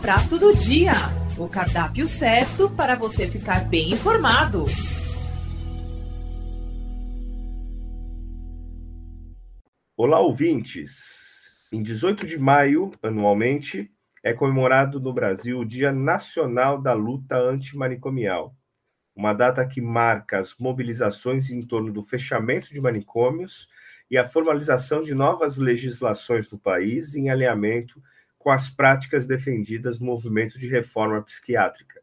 Prato do Dia, o cardápio certo para você ficar bem informado. Olá, ouvintes! Em 18 de maio, anualmente, é comemorado no Brasil o Dia Nacional da Luta Antimanicomial, uma data que marca as mobilizações em torno do fechamento de manicômios e a formalização de novas legislações no país em alinhamento com as práticas defendidas no movimento de reforma psiquiátrica.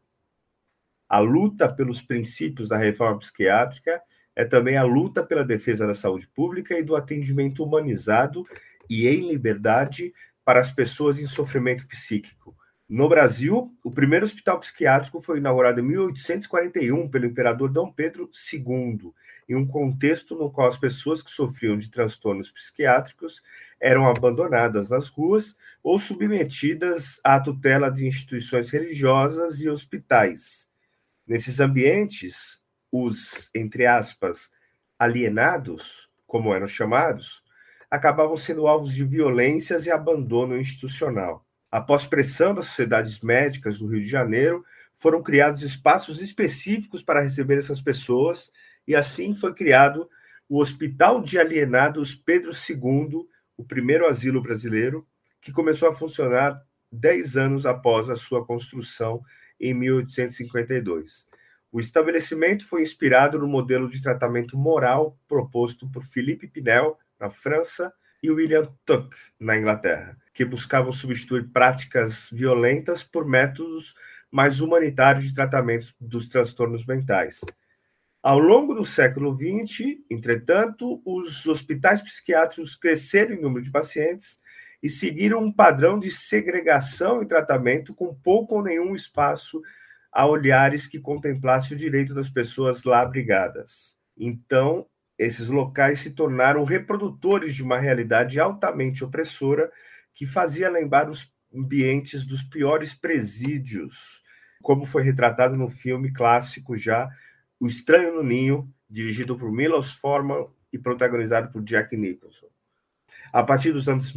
A luta pelos princípios da reforma psiquiátrica é também a luta pela defesa da saúde pública e do atendimento humanizado e em liberdade para as pessoas em sofrimento psíquico. No Brasil, o primeiro hospital psiquiátrico foi inaugurado em 1841 pelo imperador Dom Pedro II, em um contexto no qual as pessoas que sofriam de transtornos psiquiátricos eram abandonadas nas ruas ou submetidas à tutela de instituições religiosas e hospitais. Nesses ambientes, os, entre aspas, alienados, como eram chamados, acabavam sendo alvos de violências e abandono institucional. Após pressão das sociedades médicas do Rio de Janeiro, foram criados espaços específicos para receber essas pessoas, e assim foi criado o Hospital de Alienados Pedro II, o primeiro asilo brasileiro, que começou a funcionar 10 anos após a sua construção, em 1852. O estabelecimento foi inspirado no modelo de tratamento moral proposto por Philippe Pinel, na França, e William Tuck, na Inglaterra, que buscavam substituir práticas violentas por métodos mais humanitários de tratamento dos transtornos mentais. Ao longo do século XX, entretanto, os hospitais psiquiátricos cresceram em número de pacientes e seguiram um padrão de segregação e tratamento com pouco ou nenhum espaço a olhares que contemplasse o direito das pessoas lá abrigadas. Então, esses locais se tornaram reprodutores de uma realidade altamente opressora que fazia lembrar os ambientes dos piores presídios, como foi retratado no filme clássico já O Estranho no Ninho, dirigido por Milos Forman e protagonizado por Jack Nicholson. A partir dos anos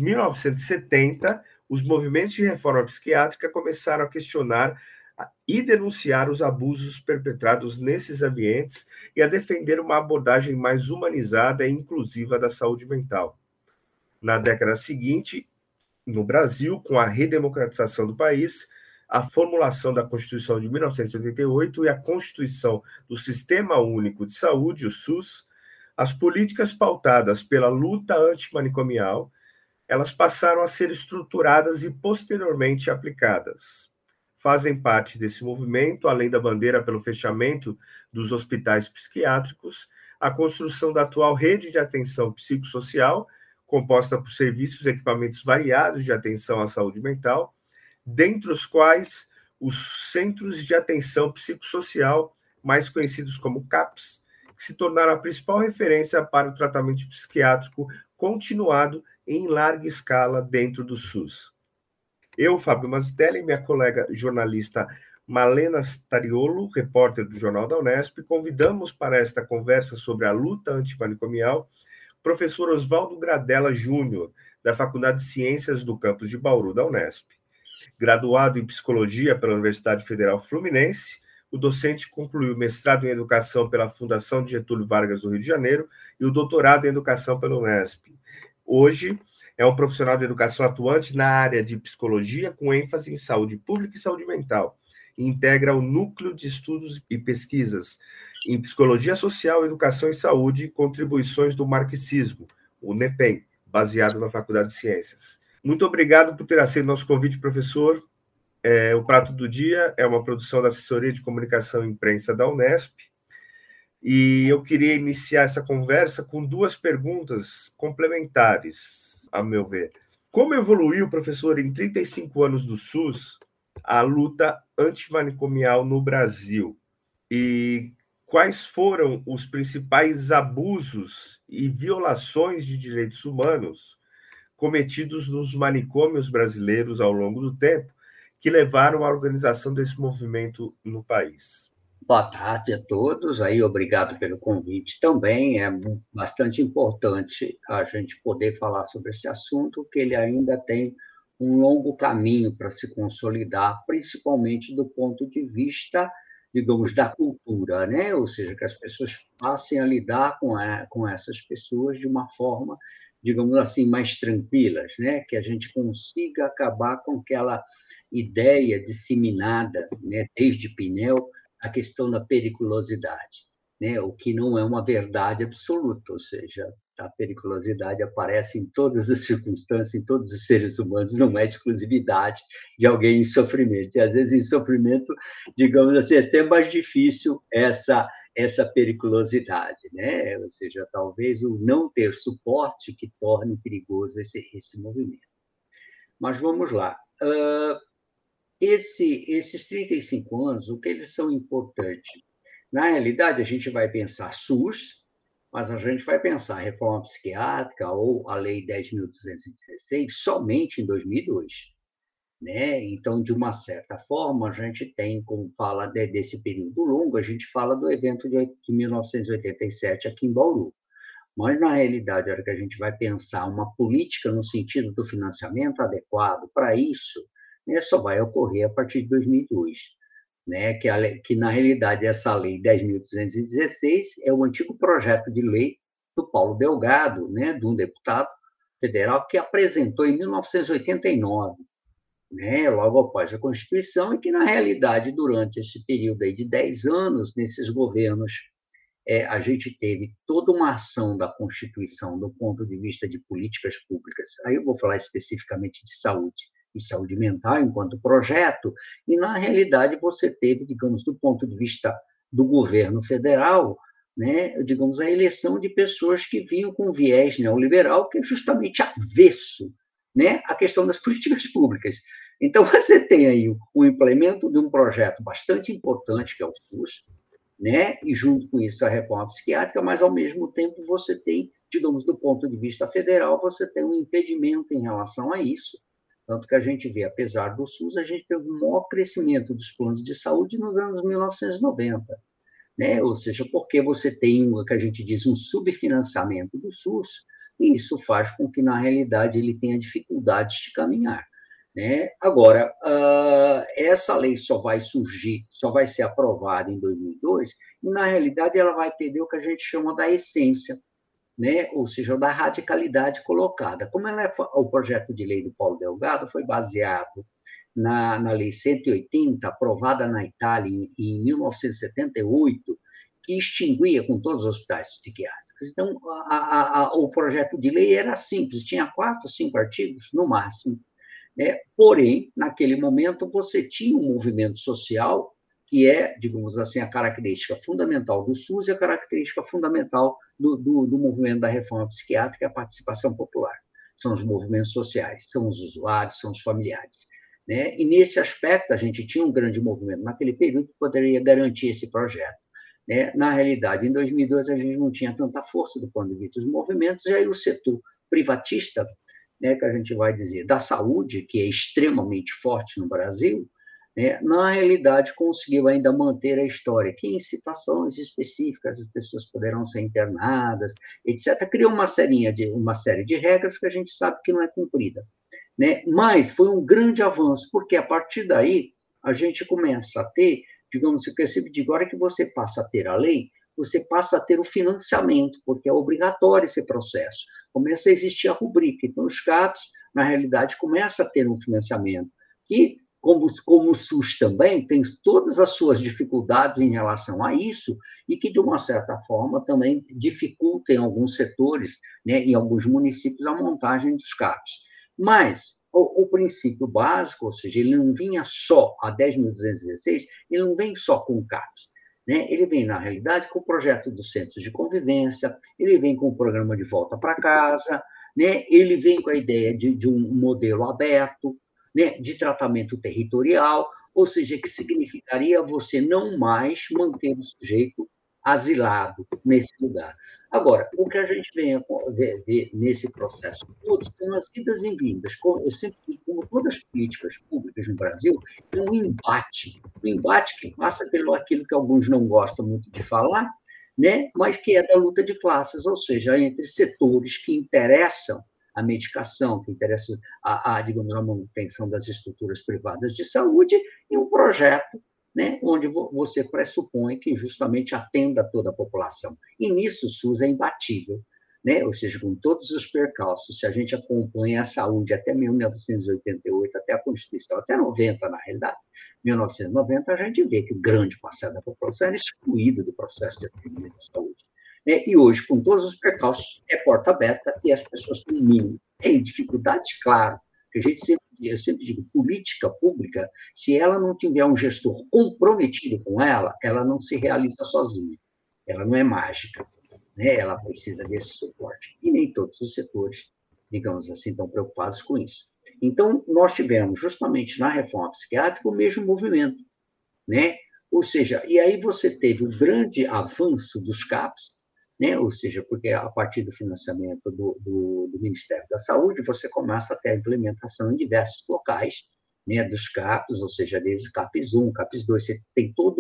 1970, os movimentos de reforma psiquiátrica começaram a questionar e denunciar os abusos perpetrados nesses ambientes e a defender uma abordagem mais humanizada e inclusiva da saúde mental. Na década seguinte, no Brasil, com a redemocratização do país, a formulação da Constituição de 1988 e a constituição do Sistema Único de Saúde, o SUS, as políticas pautadas pela luta antimanicomial, elas passaram a ser estruturadas e posteriormente aplicadas. Fazem parte desse movimento, além da bandeira pelo fechamento dos hospitais psiquiátricos, a construção da atual rede de atenção psicossocial, composta por serviços e equipamentos variados de atenção à saúde mental, dentre os quais os Centros de Atenção Psicossocial, mais conhecidos como CAPS, que se tornaram a principal referência para o tratamento psiquiátrico continuado em larga escala dentro do SUS. Eu, Fábio Mazzelli, e minha colega jornalista Malena Stariolo, repórter do Jornal da Unesp, convidamos para esta conversa sobre a luta antimanicomial o professor Oswaldo Gradella Júnior, da Faculdade de Ciências do campus de Bauru, da Unesp. Graduado em Psicologia pela Universidade Federal Fluminense, o docente concluiu o mestrado em Educação pela Fundação de Getúlio Vargas do Rio de Janeiro e o doutorado em Educação pela Unesp. Hoje, é um profissional de educação atuante na área de psicologia, com ênfase em saúde pública e saúde mental, e integra o Núcleo de Estudos e Pesquisas em Psicologia Social, Educação e Saúde, Contribuições do Marxismo, o NEPEM, baseado na Faculdade de Ciências. Muito obrigado por ter aceito nosso convite, professor. O Prato do Dia é uma produção da Assessoria de Comunicação e Imprensa da Unesp, e eu queria iniciar essa conversa com duas perguntas complementares, a meu ver. Como evoluiu, professor, em 35 anos do SUS, a luta antimanicomial no Brasil? E quais foram os principais abusos e violações de direitos humanos cometidos nos manicômios brasileiros ao longo do tempo, que levaram à organização desse movimento no país? Boa tarde a todos, obrigado pelo convite também. É bastante importante a gente poder falar sobre esse assunto, que ele ainda tem um longo caminho para se consolidar, principalmente do ponto de vista, digamos, da cultura, né? Ou seja, que as pessoas passem a lidar com essas pessoas de uma forma, digamos assim, mais tranquilas, né? Que a gente consiga acabar com aquela ideia disseminada, né, desde Pinel, a questão da periculosidade, né? O que não é uma verdade absoluta, ou seja, a periculosidade aparece em todas as circunstâncias, em todos os seres humanos, não é exclusividade de alguém em sofrimento. E, às vezes, em sofrimento, digamos assim, é até mais difícil essa periculosidade, né? Ou seja, talvez o não ter suporte que torne perigoso esse movimento. Mas vamos lá. Esses 35 anos, o que eles são importantes? Na realidade, a gente vai pensar SUS, mas a gente vai pensar reforma psiquiátrica ou a Lei 10.216 somente em 2002. Né? Então, de uma certa forma, a gente tem, como fala desse período longo, a gente fala do evento de 1987 aqui em Bauru. Mas, na realidade, a hora que a gente vai pensar uma política no sentido do financiamento adequado para isso, né, só vai ocorrer a partir de 2002. Né, que, na realidade, essa lei 10.216 é o antigo projeto de lei do Paulo Delgado, né, de um deputado federal que apresentou em 1989, né, logo após a Constituição, e que, na realidade, durante esse período aí de 10 anos, nesses governos, a gente teve toda uma ação da Constituição do ponto de vista de políticas públicas. Aí eu vou falar especificamente de saúde e saúde mental enquanto projeto, e, na realidade, você teve, digamos, do ponto de vista do governo federal, né, digamos, a eleição de pessoas que vinham com viés neoliberal, que é justamente avesso, né, à questão das políticas públicas. Então, você tem aí o implemento de um projeto bastante importante, que é o SUS, né? E, junto com isso, a reforma psiquiátrica, mas, ao mesmo tempo, você tem, digamos, do ponto de vista federal, você tem um impedimento em relação a isso, tanto que a gente vê, apesar do SUS, a gente teve um maior crescimento dos planos de saúde nos anos 1990, né? Ou seja, porque você tem o que a gente diz um subfinanciamento do SUS, e isso faz com que, na realidade, ele tenha dificuldades de caminhar. Né? Agora, essa lei só vai surgir, só vai ser aprovada em 2002, e, na realidade, ela vai perder o que a gente chama da essência, né? Ou seja, da radicalidade colocada. Como o projeto de lei do Paulo Delgado foi baseado na Lei 180, aprovada na Itália em 1978, que extinguia com todos os hospitais psiquiátricos. Então, o projeto de lei era simples, tinha 4, 5 artigos, no máximo. Porém, naquele momento, você tinha um movimento social que é, digamos assim, a característica fundamental do SUS e a característica fundamental do movimento da reforma psiquiátrica, a participação popular. São os movimentos sociais, são os usuários, são os familiares. Né? E, nesse aspecto, a gente tinha um grande movimento naquele período que poderia garantir esse projeto. Né? Na realidade, em 2002, a gente não tinha tanta força do ponto de vista dos movimentos, e aí o setor privatista, né, que a gente vai dizer, da saúde, que é extremamente forte no Brasil, né, na realidade conseguiu ainda manter a história, que em situações específicas as pessoas poderão ser internadas, etc. Criou uma série de regras que a gente sabe que não é cumprida. Né? Mas foi um grande avanço, porque a partir daí a gente começa a ter, digamos, o que eu sempre digo, agora que você passa a ter a lei, você passa a ter o financiamento, porque é obrigatório esse processo. Começa a existir a rubrica. Então, os CAPs, na realidade, começam a ter um financiamento, que, como o SUS também, tem todas as suas dificuldades em relação a isso, e que, de uma certa forma, também dificulta em alguns setores, né, em alguns municípios, a montagem dos CAPs. Mas o princípio básico, ou seja, ele não vinha só, a 10.216, ele não vem só com CAPs. Né? Ele vem, na realidade, com o projeto dos centros de convivência, ele vem com o programa de volta para casa, né? Ele vem com a ideia de um modelo aberto, né? De tratamento territorial, ou seja, que significaria você não mais manter o sujeito asilado nesse lugar. Agora, o que a gente vem a ver nesse processo todo são as idas e vindas. Eu sempre digo, como todas as políticas públicas no Brasil, é um embate que passa pelo aquilo que alguns não gostam muito de falar, né? Mas que é da luta de classes, ou seja, entre setores que interessam a medicação, que interessa digamos, a manutenção das estruturas privadas de saúde, e um projeto, né, onde você pressupõe que justamente atenda toda a população. E nisso o SUS é imbatível, né? Ou seja, com todos os percalços, se a gente acompanha a saúde até 1988, até a Constituição, até 90, na realidade, 1990, a gente vê que grande parcela da população era excluída do processo de atendimento de saúde. E hoje, com todos os percalços, é porta aberta e as pessoas têm mínimo. Tem dificuldades, claro, que eu sempre digo, política pública, se ela não tiver um gestor comprometido com ela, ela não se realiza sozinha. Ela não é mágica, né? Ela precisa desse suporte. E nem todos os setores, digamos assim, estão preocupados com isso. Então, nós tivemos, justamente na reforma psiquiátrica, o mesmo movimento, né? Ou seja, e aí você teve o grande avanço dos CAPs, né? Ou seja, porque a partir do financiamento do Ministério da Saúde, você começa a ter a implementação em diversos locais, né, dos CAPs, ou seja, desde o CAPs 1, CAPs 2, você tem toda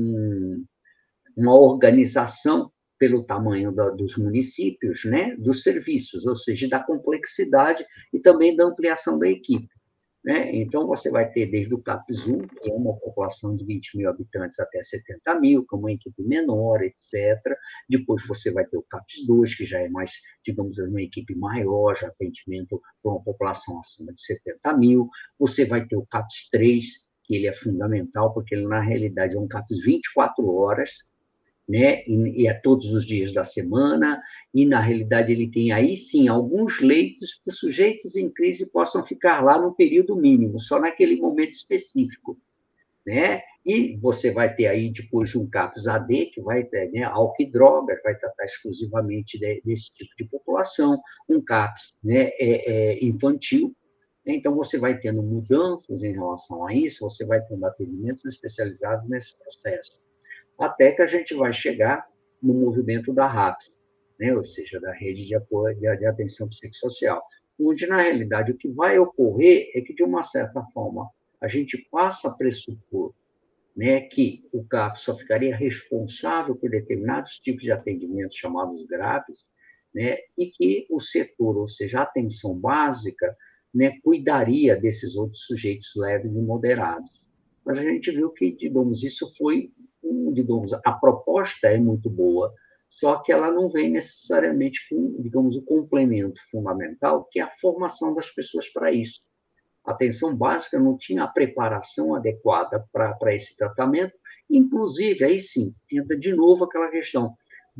uma organização pelo tamanho dos municípios, né, dos serviços, ou seja, da complexidade e também da ampliação da equipe. Né? Então, você vai ter desde o CAPS 1, que é uma população de 20 mil habitantes até 70 mil, com uma equipe menor, etc. Depois você vai ter o CAPS 2, que já é mais, digamos, uma equipe maior, já atendimento para uma população acima de 70 mil. Você vai ter o CAPS 3, que ele é fundamental, porque ele, na realidade, é um CAPS 24 horas, né? E é todos os dias da semana, e, na realidade, ele tem aí, sim, alguns leitos que os sujeitos em crise possam ficar lá no período mínimo, só naquele momento específico, né? E você vai ter aí, depois, um CAPS AD, que vai ter, né, álcool e drogas, vai tratar exclusivamente desse tipo de população, um CAPS, né, infantil. Então, você vai tendo mudanças em relação a isso, você vai tendo atendimentos especializados nesse processo, até que a gente vai chegar no movimento da RAPS, né? Ou seja, da Rede de Apoio de Atenção Psicossocial, onde, na realidade, o que vai ocorrer é que, de uma certa forma, a gente passa a pressupor, né, que o CAPS só ficaria responsável por determinados tipos de atendimentos chamados graves, né, e que o setor, ou seja, a atenção básica, né, cuidaria desses outros sujeitos leves e moderados. Mas a gente viu que, digamos, isso foi, digamos, a proposta é muito boa, só que ela não vem necessariamente com, digamos, o complemento fundamental, que é a formação das pessoas para isso. A atenção básica não tinha a preparação adequada para esse tratamento, inclusive, aí sim, entra de novo aquela questão,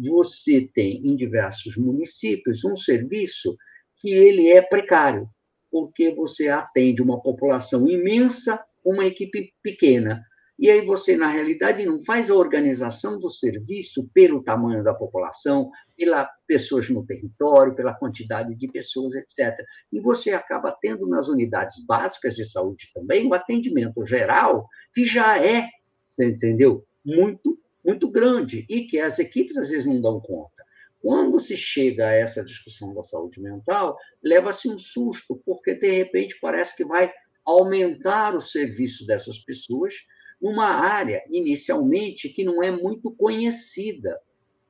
você tem em diversos municípios um serviço que ele é precário, porque você atende uma população imensa com uma equipe pequena. E aí você, na realidade, não faz a organização do serviço pelo tamanho da população, pelas pessoas no território, pela quantidade de pessoas, etc. E você acaba tendo nas unidades básicas de saúde também o atendimento geral, que já é, você entendeu, muito, muito grande, e que as equipes às vezes não dão conta. Quando se chega a essa discussão da saúde mental, leva-se um susto, porque, de repente, parece que vai aumentar o serviço dessas pessoas numa área, inicialmente, que não é muito conhecida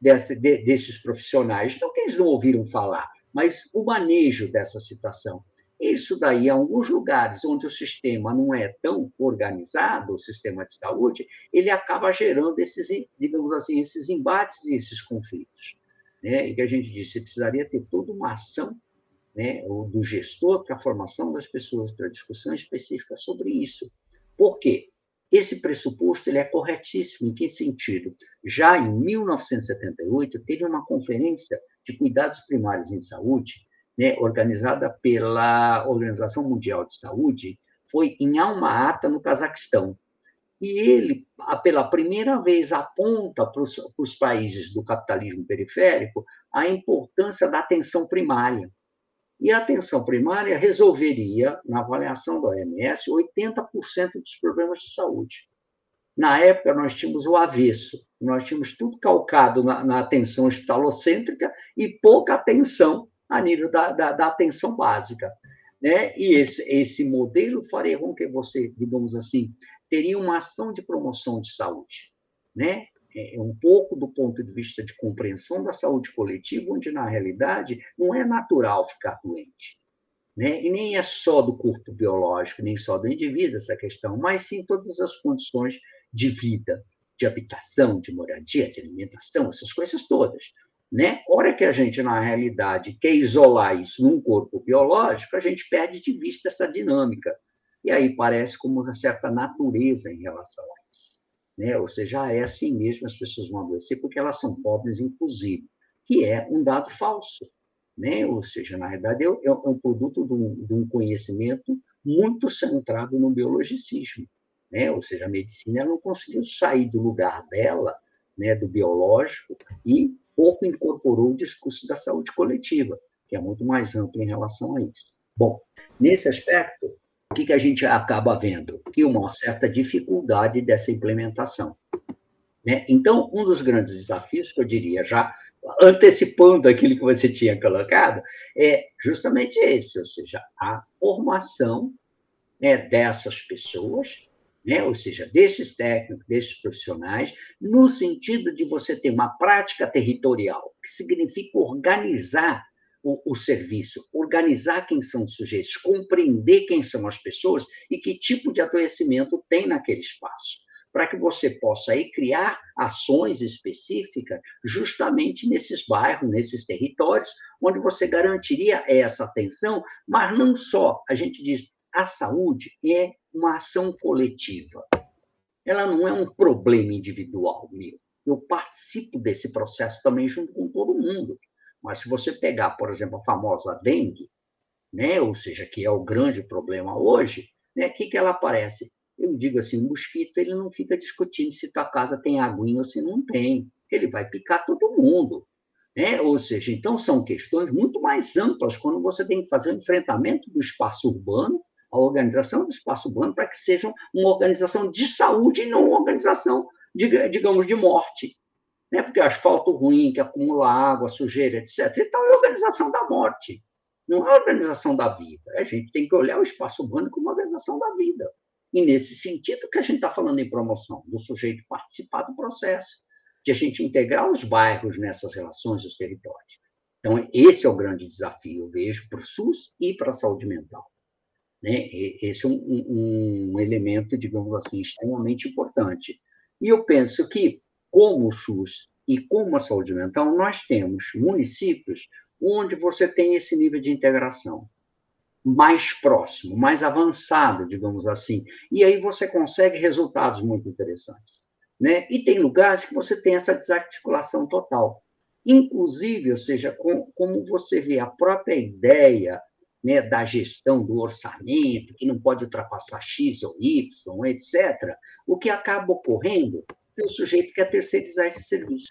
desses profissionais. Não que eles não ouviram falar, mas o manejo dessa situação. Isso daí, em alguns lugares onde o sistema não é tão organizado, o sistema de saúde, ele acaba gerando esses, digamos assim, esses embates e esses conflitos. Né? E que a gente disse, precisaria ter toda uma ação, né, do gestor para a formação das pessoas, para a discussão específica sobre isso. Por quê? Esse pressuposto ele é corretíssimo. Em que sentido? Já em 1978, teve uma conferência de cuidados primários em saúde, né, organizada pela Organização Mundial de Saúde, foi em Alma-Ata, no Cazaquistão. E ele, pela primeira vez, aponta para os países do capitalismo periférico a importância da atenção primária. E a atenção primária resolveria, na avaliação da OMS, 80% dos problemas de saúde. Na época, nós tínhamos o avesso, nós tínhamos tudo calcado na atenção hospitalocêntrica e pouca atenção a nível da atenção básica. Né? E esse modelo faria com que você, digamos assim, teria uma ação de promoção de saúde, né? um pouco do ponto de vista de compreensão da saúde coletiva, onde, na realidade, não é natural ficar doente, né? E nem é só do corpo biológico, nem só do indivíduo essa questão, mas sim todas as condições de vida, de habitação, de moradia, de alimentação, essas coisas todas, né? Hora que a gente, na realidade, quer isolar isso num corpo biológico, a gente perde de vista essa dinâmica. E aí parece como uma certa natureza em relação a isso, né? Ou seja, é assim mesmo, as pessoas vão adoecer porque elas são pobres, inclusive, que é um dado falso, né? Ou seja, na verdade, é um produto de um conhecimento muito centrado no biologicismo, né? Ou seja, a medicina ela não conseguiu sair do lugar dela, né, do biológico, e pouco incorporou o discurso da saúde coletiva, que é muito mais amplo em relação a isso. Bom, nesse aspecto, o que a gente acaba vendo? Que uma certa dificuldade dessa implementação, né? Então, um dos grandes desafios, que eu diria já antecipando aquilo que você tinha colocado, é justamente esse, ou seja, a formação, né, dessas pessoas, né, ou seja, desses técnicos, desses profissionais, no sentido de você ter uma prática territorial, que significa organizar o serviço, organizar quem são os sujeitos, compreender quem são as pessoas e que tipo de adoecimento tem naquele espaço, para que você possa aí criar ações específicas justamente nesses bairros, nesses territórios, onde você garantiria essa atenção, mas não só, a gente diz, a saúde é uma ação coletiva. Ela não é um problema individual meu. Eu participo desse processo também junto com todo mundo. Mas se você pegar, por exemplo, a famosa dengue, né, ou seja, que é o grande problema hoje, né, o que ela aparece? Eu digo assim, o mosquito ele não fica discutindo se tua casa tem aguinha ou se não tem. Ele vai picar todo mundo, né? Ou seja, então são questões muito mais amplas quando você tem que fazer o enfrentamento do espaço urbano, a organização do espaço urbano para que seja uma organização de saúde e não uma organização, digamos, de morte, né? Porque asfalto ruim, que acumula água, sujeira, etc. Então é a organização da morte, não é a organização da vida. A gente tem que olhar o espaço urbano como uma organização da vida. E nesse sentido que a gente está falando em promoção, do sujeito participar do processo, de a gente integrar os bairros nessas relações, os territórios. Então, esse é o grande desafio, eu vejo, para o SUS e para a saúde mental, né? Esse é um elemento, digamos assim, extremamente importante. E eu penso que, como o SUS e como a saúde mental, nós temos municípios onde você tem esse nível de integração mais próximo, mais avançado, digamos assim. E aí você consegue resultados muito interessantes, né? E tem lugares que você tem essa desarticulação total. Inclusive, ou seja, como você vê a própria ideia, né, da gestão do orçamento, que não pode ultrapassar X ou Y, etc., o que acaba ocorrendo é o sujeito quer terceirizar esse serviço,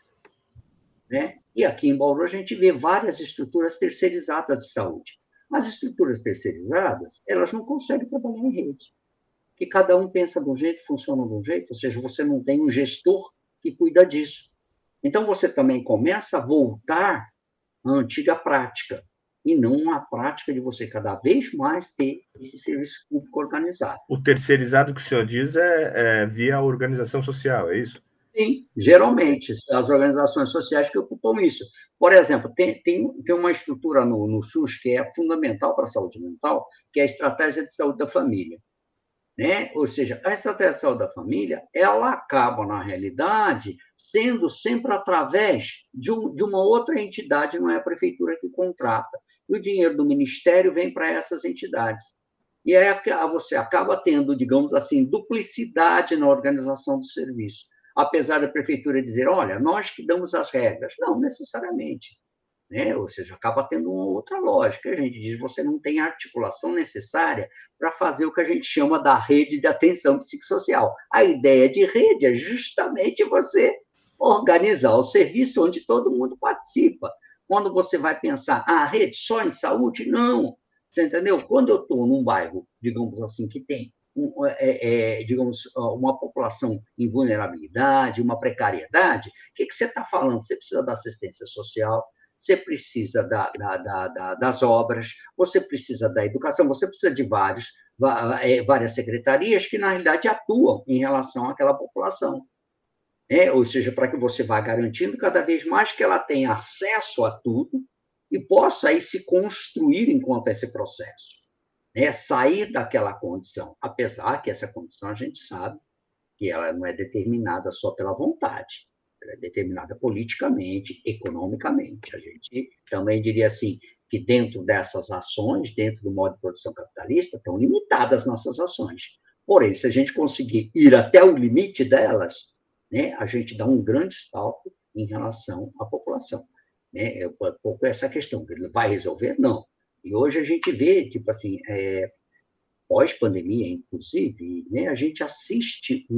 né? E aqui em Bauru a gente vê várias estruturas terceirizadas de saúde. As estruturas terceirizadas, elas não conseguem trabalhar em rede, porque cada um pensa de um jeito, funciona de um jeito, ou seja, você não tem um gestor que cuida disso. Então, você também começa a voltar à antiga prática, e não a prática de você cada vez mais ter esse serviço público organizado. O terceirizado que o senhor diz é via organização social, é isso? Sim, geralmente, as organizações sociais que ocupam isso. Por exemplo, tem uma estrutura no SUS que é fundamental para a saúde mental, que é a estratégia de saúde da família, né? Ou seja, a estratégia de saúde da família, ela acaba, na realidade, sendo sempre através de uma outra entidade, não é a prefeitura que contrata. E o dinheiro do Ministério vem para essas entidades. E aí você acaba tendo, digamos assim, duplicidade na organização do serviço. Apesar da prefeitura dizer, olha, nós que damos as regras. Não necessariamente, né? Ou seja, acaba tendo uma outra lógica. A gente diz, você não tem a articulação necessária para fazer o que a gente chama da rede de atenção psicossocial. A ideia de rede é justamente você organizar o serviço onde todo mundo participa. Quando você vai pensar, a rede só em saúde? Não. Você entendeu? Quando eu estou num bairro, digamos assim, que tem digamos, uma população em vulnerabilidade, uma precariedade, o que você está falando? Você precisa da assistência social, você precisa das obras, você precisa da educação, você precisa de várias secretarias que, na realidade, atuam em relação àquela população. ou seja, para que você vá garantindo cada vez mais que ela tenha acesso a tudo e possa aí se construir enquanto esse processo, sair daquela condição, apesar que essa condição a gente sabe que ela não é determinada só pela vontade, ela é determinada politicamente, economicamente. A gente também diria assim, que dentro dessas ações, dentro do modo de produção capitalista, estão limitadas nossas ações. Porém, se a gente conseguir ir até o limite delas, a gente dá um grande salto em relação à população. É um pouco essa questão. Ele vai resolver? Não. E hoje a gente vê, tipo assim, pós-pandemia, inclusive, a gente assiste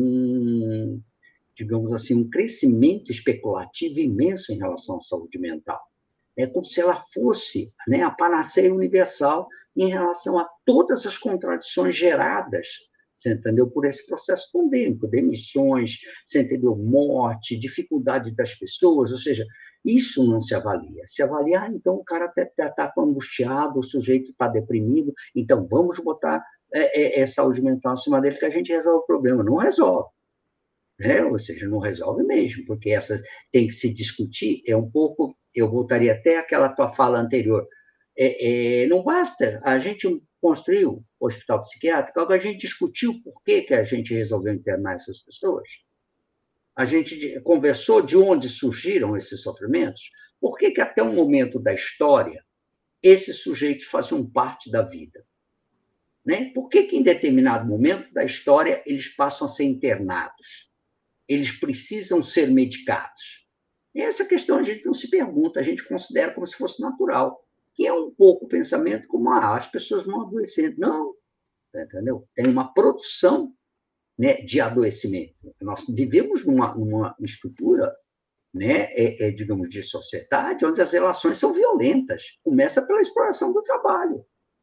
digamos assim, um crescimento especulativo imenso em relação à saúde mental. É como se ela fosse a panaceia universal em relação a todas as contradições geradas, você entendeu, por esse processo pandêmico, demissões, você entendeu, morte, dificuldade das pessoas, ou seja, isso não se avalia. Se avalia, então o cara está angustiado, o sujeito está deprimido, então vamos botar saúde mental acima dele que a gente resolve o problema. Não resolve. Ou seja, não resolve mesmo, porque essa tem que se discutir, um pouco, eu voltaria até àquela tua fala anterior, não basta, a gente construiu o hospital psiquiátrico, a gente discutiu por que a gente resolveu internar essas pessoas, a gente conversou de onde surgiram esses sofrimentos, por que até um momento da história esses sujeitos faziam parte da vida, Por que em determinado momento da história eles passam a ser internados? Eles precisam ser medicados? E essa questão a gente não se pergunta, a gente considera como se fosse natural, que é um pouco o pensamento como as pessoas vão adoecendo. Não, entendeu? Tem uma produção de adoecimento. Nós vivemos numa estrutura, digamos, de sociedade onde as relações são violentas. Começa pela exploração do trabalho.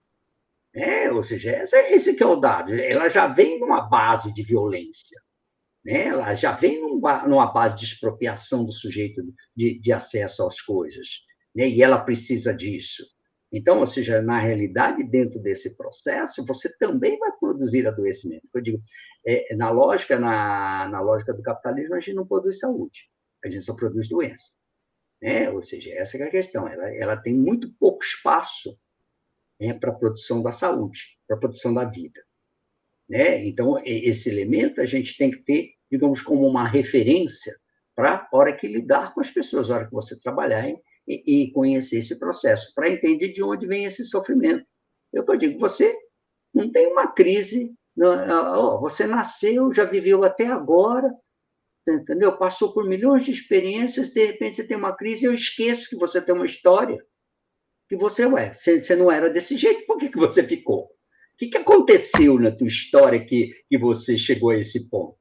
Ou seja, esse que é o dado. Ela já vem numa base de violência. Ela já vem numa base de expropriação do sujeito de acesso às coisas, e ela precisa disso. Então, ou seja, na realidade, dentro desse processo, você também vai produzir adoecimento. Eu digo, na lógica do capitalismo, a gente não produz saúde, a gente só produz doença. Ou seja, essa é a questão. Ela tem muito pouco espaço para a produção da saúde, para a produção da vida. Então, esse elemento a gente tem que ter, digamos, como uma referência para a hora que lidar com as pessoas, a hora que você trabalhar e conhecer esse processo, para entender de onde vem esse sofrimento. Eu digo, você não tem uma crise, você nasceu, já viveu até agora, entendeu? Passou por milhões de experiências, de repente você tem uma crise, eu esqueço que você tem uma história, que você não era desse jeito, por que você ficou? O que aconteceu na tua história que você chegou a esse ponto?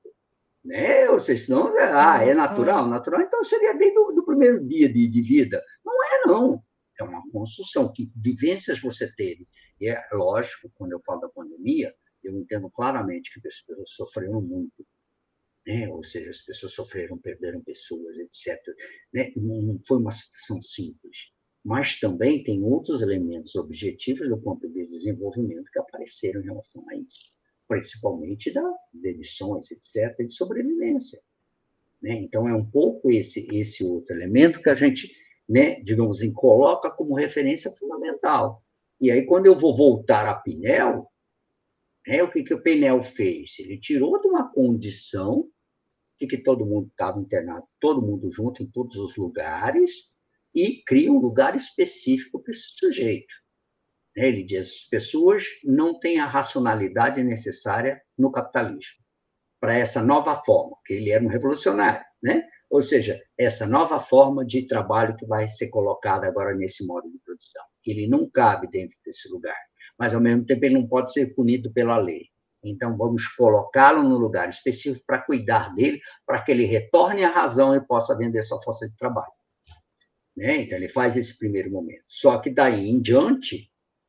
Ou seja, senão, é natural? Natural, então seria desde o primeiro dia de vida. Não. É uma construção, que vivências você teve. E é lógico, quando eu falo da pandemia, eu entendo claramente que as pessoas sofreram muito. Ou seja, as pessoas sofreram, perderam pessoas, etc. Não foi uma situação simples. Mas também tem outros elementos objetivos do ponto de desenvolvimento que apareceram em relação a isso, principalmente das demissões, etc., de sobrevivência. Então, é um pouco esse outro elemento que a gente, digamos assim, coloca como referência fundamental. E aí, quando eu vou voltar a Pinel, o que o Pinel fez? Ele tirou de uma condição de que todo mundo estava internado, todo mundo junto em todos os lugares, e cria um lugar específico para esse sujeito. Ele diz, as pessoas não têm a racionalidade necessária no capitalismo para essa nova forma, que ele era um revolucionário, Ou seja, essa nova forma de trabalho que vai ser colocada agora nesse modo de produção. Ele não cabe dentro desse lugar, mas, ao mesmo tempo, ele não pode ser punido pela lei. Então, vamos colocá-lo no lugar específico para cuidar dele, para que ele retorne à razão e possa vender sua força de trabalho. Então, ele faz esse primeiro momento. Só que, daí em diante,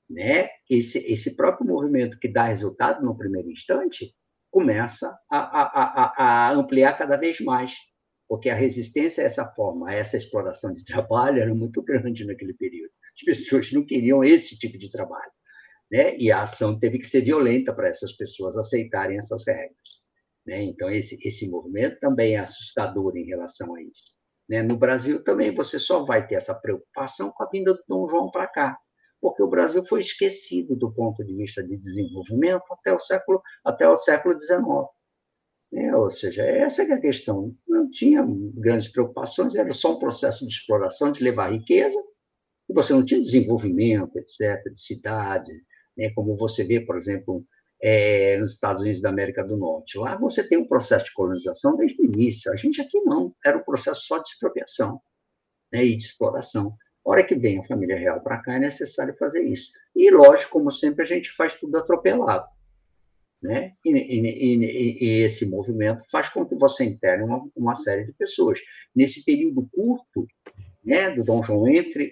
esse próprio movimento que dá resultado no primeiro instante começa a ampliar cada vez mais, porque a resistência a essa forma, a essa exploração de trabalho, era muito grande naquele período. As pessoas não queriam esse tipo de trabalho. E a ação teve que ser violenta para essas pessoas aceitarem essas regras. né? Então, esse movimento também é assustador em relação a isso, né? No Brasil também você só vai ter essa preocupação com a vinda do Dom João para cá, porque o Brasil foi esquecido do ponto de vista de desenvolvimento até o século XIX. Né? Ou seja, essa que é a questão. Não tinha grandes preocupações, era só um processo de exploração, de levar riqueza, e você não tinha desenvolvimento, etc., de cidades, né? Como você vê, por exemplo, nos Estados Unidos da América do Norte. Lá você tem um processo de colonização desde o início. A gente aqui não, era um processo só de expropriação, né? E de exploração. A hora que vem a família real para cá, é necessário fazer isso. E, lógico, como sempre, a gente faz tudo atropelado, né? E esse movimento faz com que você integre uma série de pessoas. Nesse período curto, né, do Dom João, entre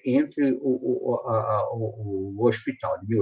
o hospital de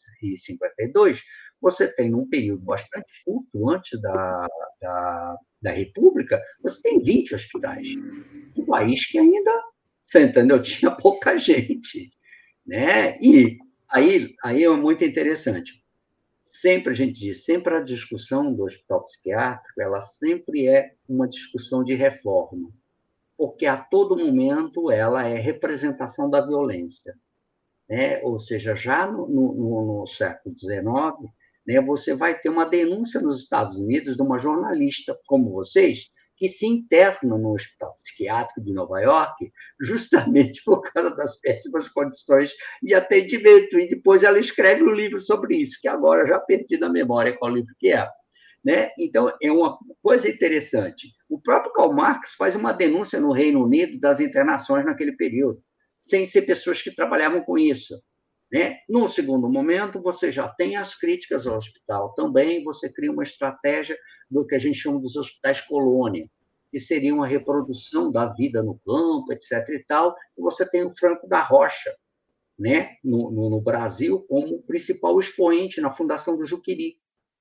1852, você tem, num período bastante curto, antes da República, você tem 20 hospitais. Um país que ainda, você entendeu, tinha pouca gente. Né? E aí é muito interessante. Sempre a gente diz, sempre a discussão do hospital psiquiátrico, ela sempre é uma discussão de reforma, porque a todo momento ela é representação da violência, né? Ou seja, já no século XIX, né, você vai ter uma denúncia nos Estados Unidos de uma jornalista como vocês, que se interna no Hospital Psiquiátrico de Nova York, justamente por causa das péssimas condições de atendimento. E depois ela escreve um livro sobre isso, que agora eu já perdi na memória qual livro que é. Né? Então, é uma coisa interessante. O próprio Karl Marx faz uma denúncia no Reino Unido das internações naquele período, sem ser pessoas que trabalhavam com isso. Né? No segundo momento, você já tem as críticas ao hospital. Também você cria uma estratégia do que a gente chama dos hospitais colônia, que seria uma reprodução da vida no campo, etc. e tal. E você tem o Franco da Rocha, né? no Brasil, como principal expoente na fundação do Juqueri.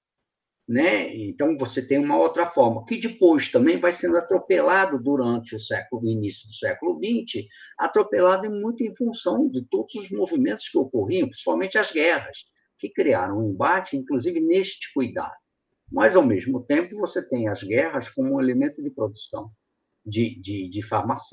Né? Então, você tem uma outra forma, que depois também vai sendo atropelado durante o início do século XX, atropelado muito em função de todos os movimentos que ocorriam, principalmente as guerras, que criaram um embate, inclusive, neste cuidado. Mas, ao mesmo tempo, você tem as guerras como um elemento de produção de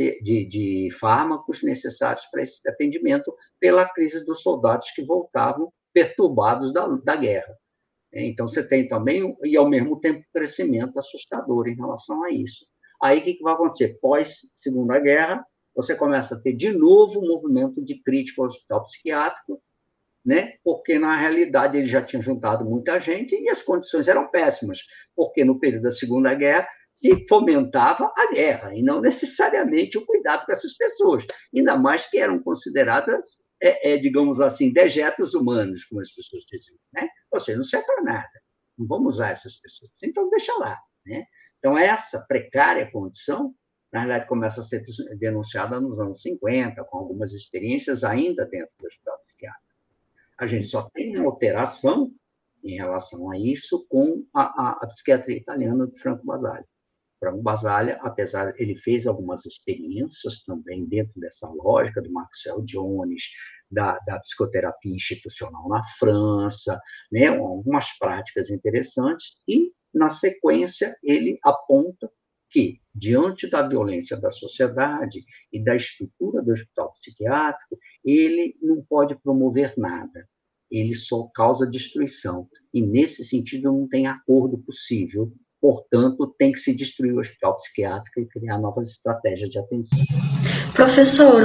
fármacos necessários para esse atendimento pela crise dos soldados que voltavam perturbados da guerra. Então, você tem também, e ao mesmo tempo, crescimento assustador em relação a isso. Aí, o que vai acontecer? Pós-Segunda Guerra, você começa a ter, de novo, um movimento de crítica ao hospital psiquiátrico, né? Porque, na realidade, ele já tinha juntado muita gente e as condições eram péssimas, porque, no período da Segunda Guerra, se fomentava a guerra, e não necessariamente o cuidado com essas pessoas, ainda mais que eram consideradas digamos assim, dejetos humanos, como as pessoas diziam, né? Ou seja, não serve para nada, não vamos usar essas pessoas, então deixa lá, né? Então, essa precária condição, na realidade, começa a ser denunciada nos anos 50, com algumas experiências ainda dentro do hospital psiquiátrico. A gente só tem uma alteração em relação a isso com a psiquiatria italiana de Franco Basaglia. Franco Basaglia, apesar, ele fez algumas experiências também dentro dessa lógica do Maxwell Jones, da psicoterapia institucional na França, né, algumas práticas interessantes, e, na sequência, ele aponta que, diante da violência da sociedade e da estrutura do hospital psiquiátrico, ele não pode promover nada, ele só causa destruição, e, nesse sentido, não tem acordo possível. Portanto, tem que se destruir o hospital psiquiátrico e criar novas estratégias de atenção. Professor,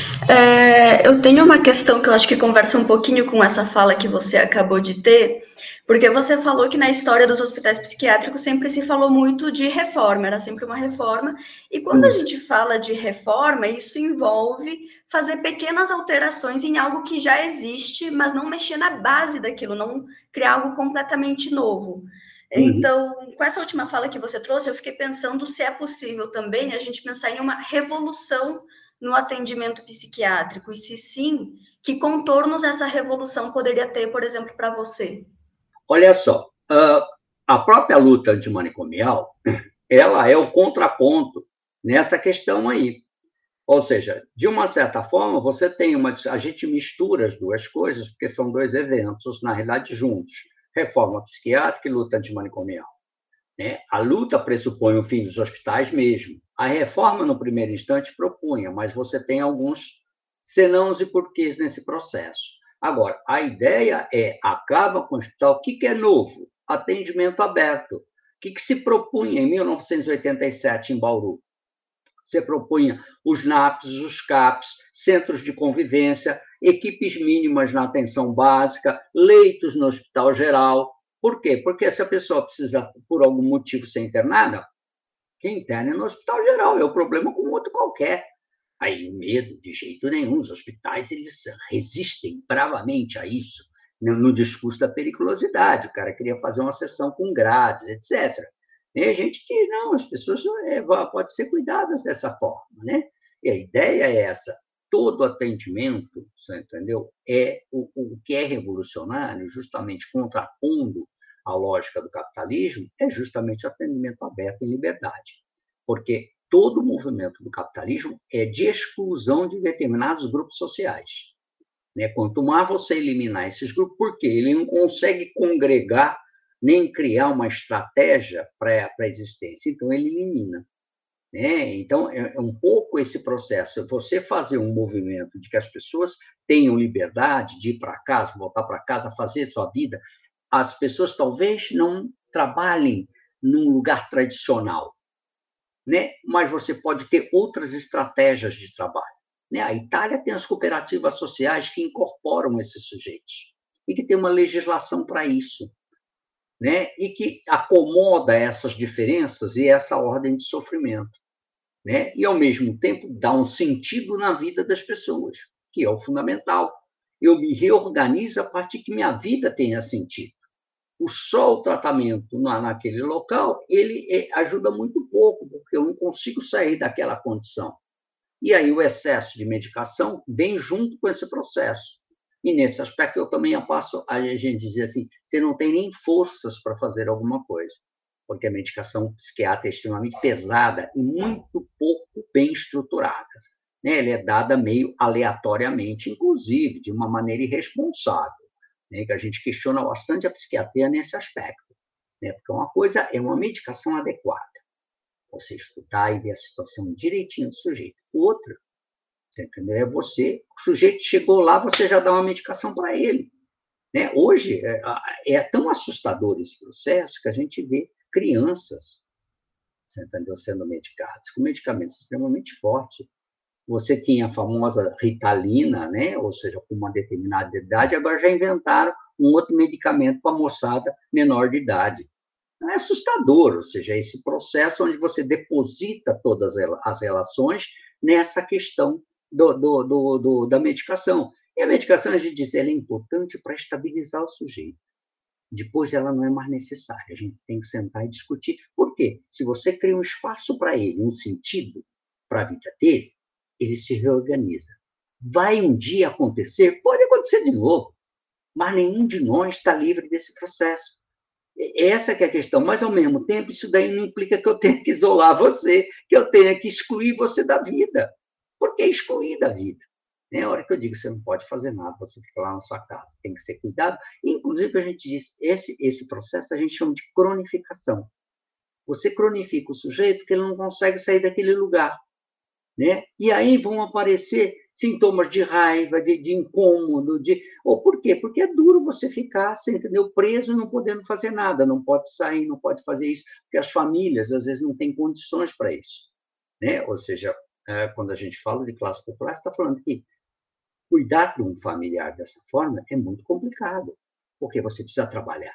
eu tenho uma questão que eu acho que conversa um pouquinho com essa fala que você acabou de ter, porque você falou que na história dos hospitais psiquiátricos sempre se falou muito de reforma, era sempre uma reforma, e quando a gente fala de reforma, isso envolve fazer pequenas alterações em algo que já existe, mas não mexer na base daquilo, não criar algo completamente novo. Então, com essa última fala que você trouxe, eu fiquei pensando se é possível também a gente pensar em uma revolução no atendimento psiquiátrico, e se sim, que contornos essa revolução poderia ter, por exemplo, para você? Olha só, a própria luta antimanicomial, ela é o contraponto nessa questão aí. Ou seja, de uma certa forma, você tem a gente mistura as duas coisas, porque são dois eventos, na realidade, juntos. Reforma psiquiátrica e luta antimanicomial. né? A luta pressupõe o fim dos hospitais mesmo. A reforma, no primeiro instante, propunha, mas você tem alguns senãos e porquês nesse processo. Agora, a ideia acaba com o hospital. O que é novo? Atendimento aberto. O que se propunha em 1987 em Bauru? Você propunha os NAPs, os CAPs, centros de convivência, equipes mínimas na atenção básica, leitos no hospital geral. Por quê? Porque se a pessoa precisa, por algum motivo, ser internada, que interne no hospital geral, é o problema como outro qualquer. Aí o medo, de jeito nenhum, os hospitais eles resistem bravamente a isso, no discurso da periculosidade, o cara queria fazer uma sessão com grades, etc. E a gente diz, não, as pessoas podem ser cuidadas dessa forma, né? E a ideia é essa, todo atendimento, você entendeu? O que é revolucionário, justamente contrapondo a lógica do capitalismo, é justamente o atendimento aberto em liberdade, porque todo o movimento do capitalismo é de exclusão de determinados grupos sociais. Né? Quanto mais você eliminar esses grupos, porque ele não consegue congregar nem criar uma estratégia para a existência, então ele elimina. Né? Então, é um pouco esse processo, você fazer um movimento de que as pessoas tenham liberdade de ir para casa, voltar para casa, fazer sua vida. As pessoas talvez não trabalhem num lugar tradicional, né? Mas você pode ter outras estratégias de trabalho. Né? A Itália tem as cooperativas sociais que incorporam esses sujeitos e que tem uma legislação para isso, né? E que acomoda essas diferenças e essa ordem de sofrimento, né? E, ao mesmo tempo, dá um sentido na vida das pessoas, que é o fundamental. Eu me reorganizo a partir que minha vida tenha sentido. Só o tratamento naquele local, ele ajuda muito pouco, porque eu não consigo sair daquela condição. E aí o excesso de medicação vem junto com esse processo. E nesse aspecto eu também passo a gente dizer assim, você não tem nem forças para fazer alguma coisa, porque a medicação psiquiátrica é extremamente pesada e muito pouco bem estruturada. Né? Ela é dada meio aleatoriamente, inclusive, de uma maneira irresponsável. Né, que a gente questiona bastante a psiquiatria nesse aspecto, né, porque uma coisa é uma medicação adequada, você escutar e ver a situação direitinho do sujeito. Outra, você entendeu? É o sujeito chegou lá, você já dá uma medicação para ele. Né? Hoje, é tão assustador esse processo que a gente vê crianças, você entendeu, sendo medicadas, com medicamentos extremamente fortes. Você tinha a famosa Ritalina, né? Ou seja, com uma determinada idade, agora já inventaram um outro medicamento para a moçada menor de idade. É assustador, ou seja, esse processo onde você deposita todas as relações nessa questão da medicação. E a medicação, a gente diz, ela é importante para estabilizar o sujeito. Depois ela não é mais necessária, a gente tem que sentar e discutir. Por quê? Se você cria um espaço para ele, um sentido para a vida dele, ele se reorganiza. Vai um dia acontecer? Pode acontecer de novo, mas nenhum de nós está livre desse processo. Essa que é a questão, mas, ao mesmo tempo, isso daí não implica que eu tenha que isolar você, que eu tenha que excluir você da vida. Por que excluir da vida? A hora que eu digo que você não pode fazer nada, você fica lá na sua casa, tem que ser cuidado. Inclusive, a gente diz, esse processo a gente chama de cronificação. Você cronifica o sujeito que ele não consegue sair daquele lugar. Né? E aí vão aparecer sintomas de raiva, de incômodo, ou por quê? Porque é duro você ficar, você entendeu, preso, não podendo fazer nada, não pode sair, não pode fazer isso, porque as famílias, às vezes, não têm condições para isso. Né? Ou seja, quando a gente fala de classe popular, você está falando que cuidar de um familiar dessa forma é muito complicado, porque você precisa trabalhar.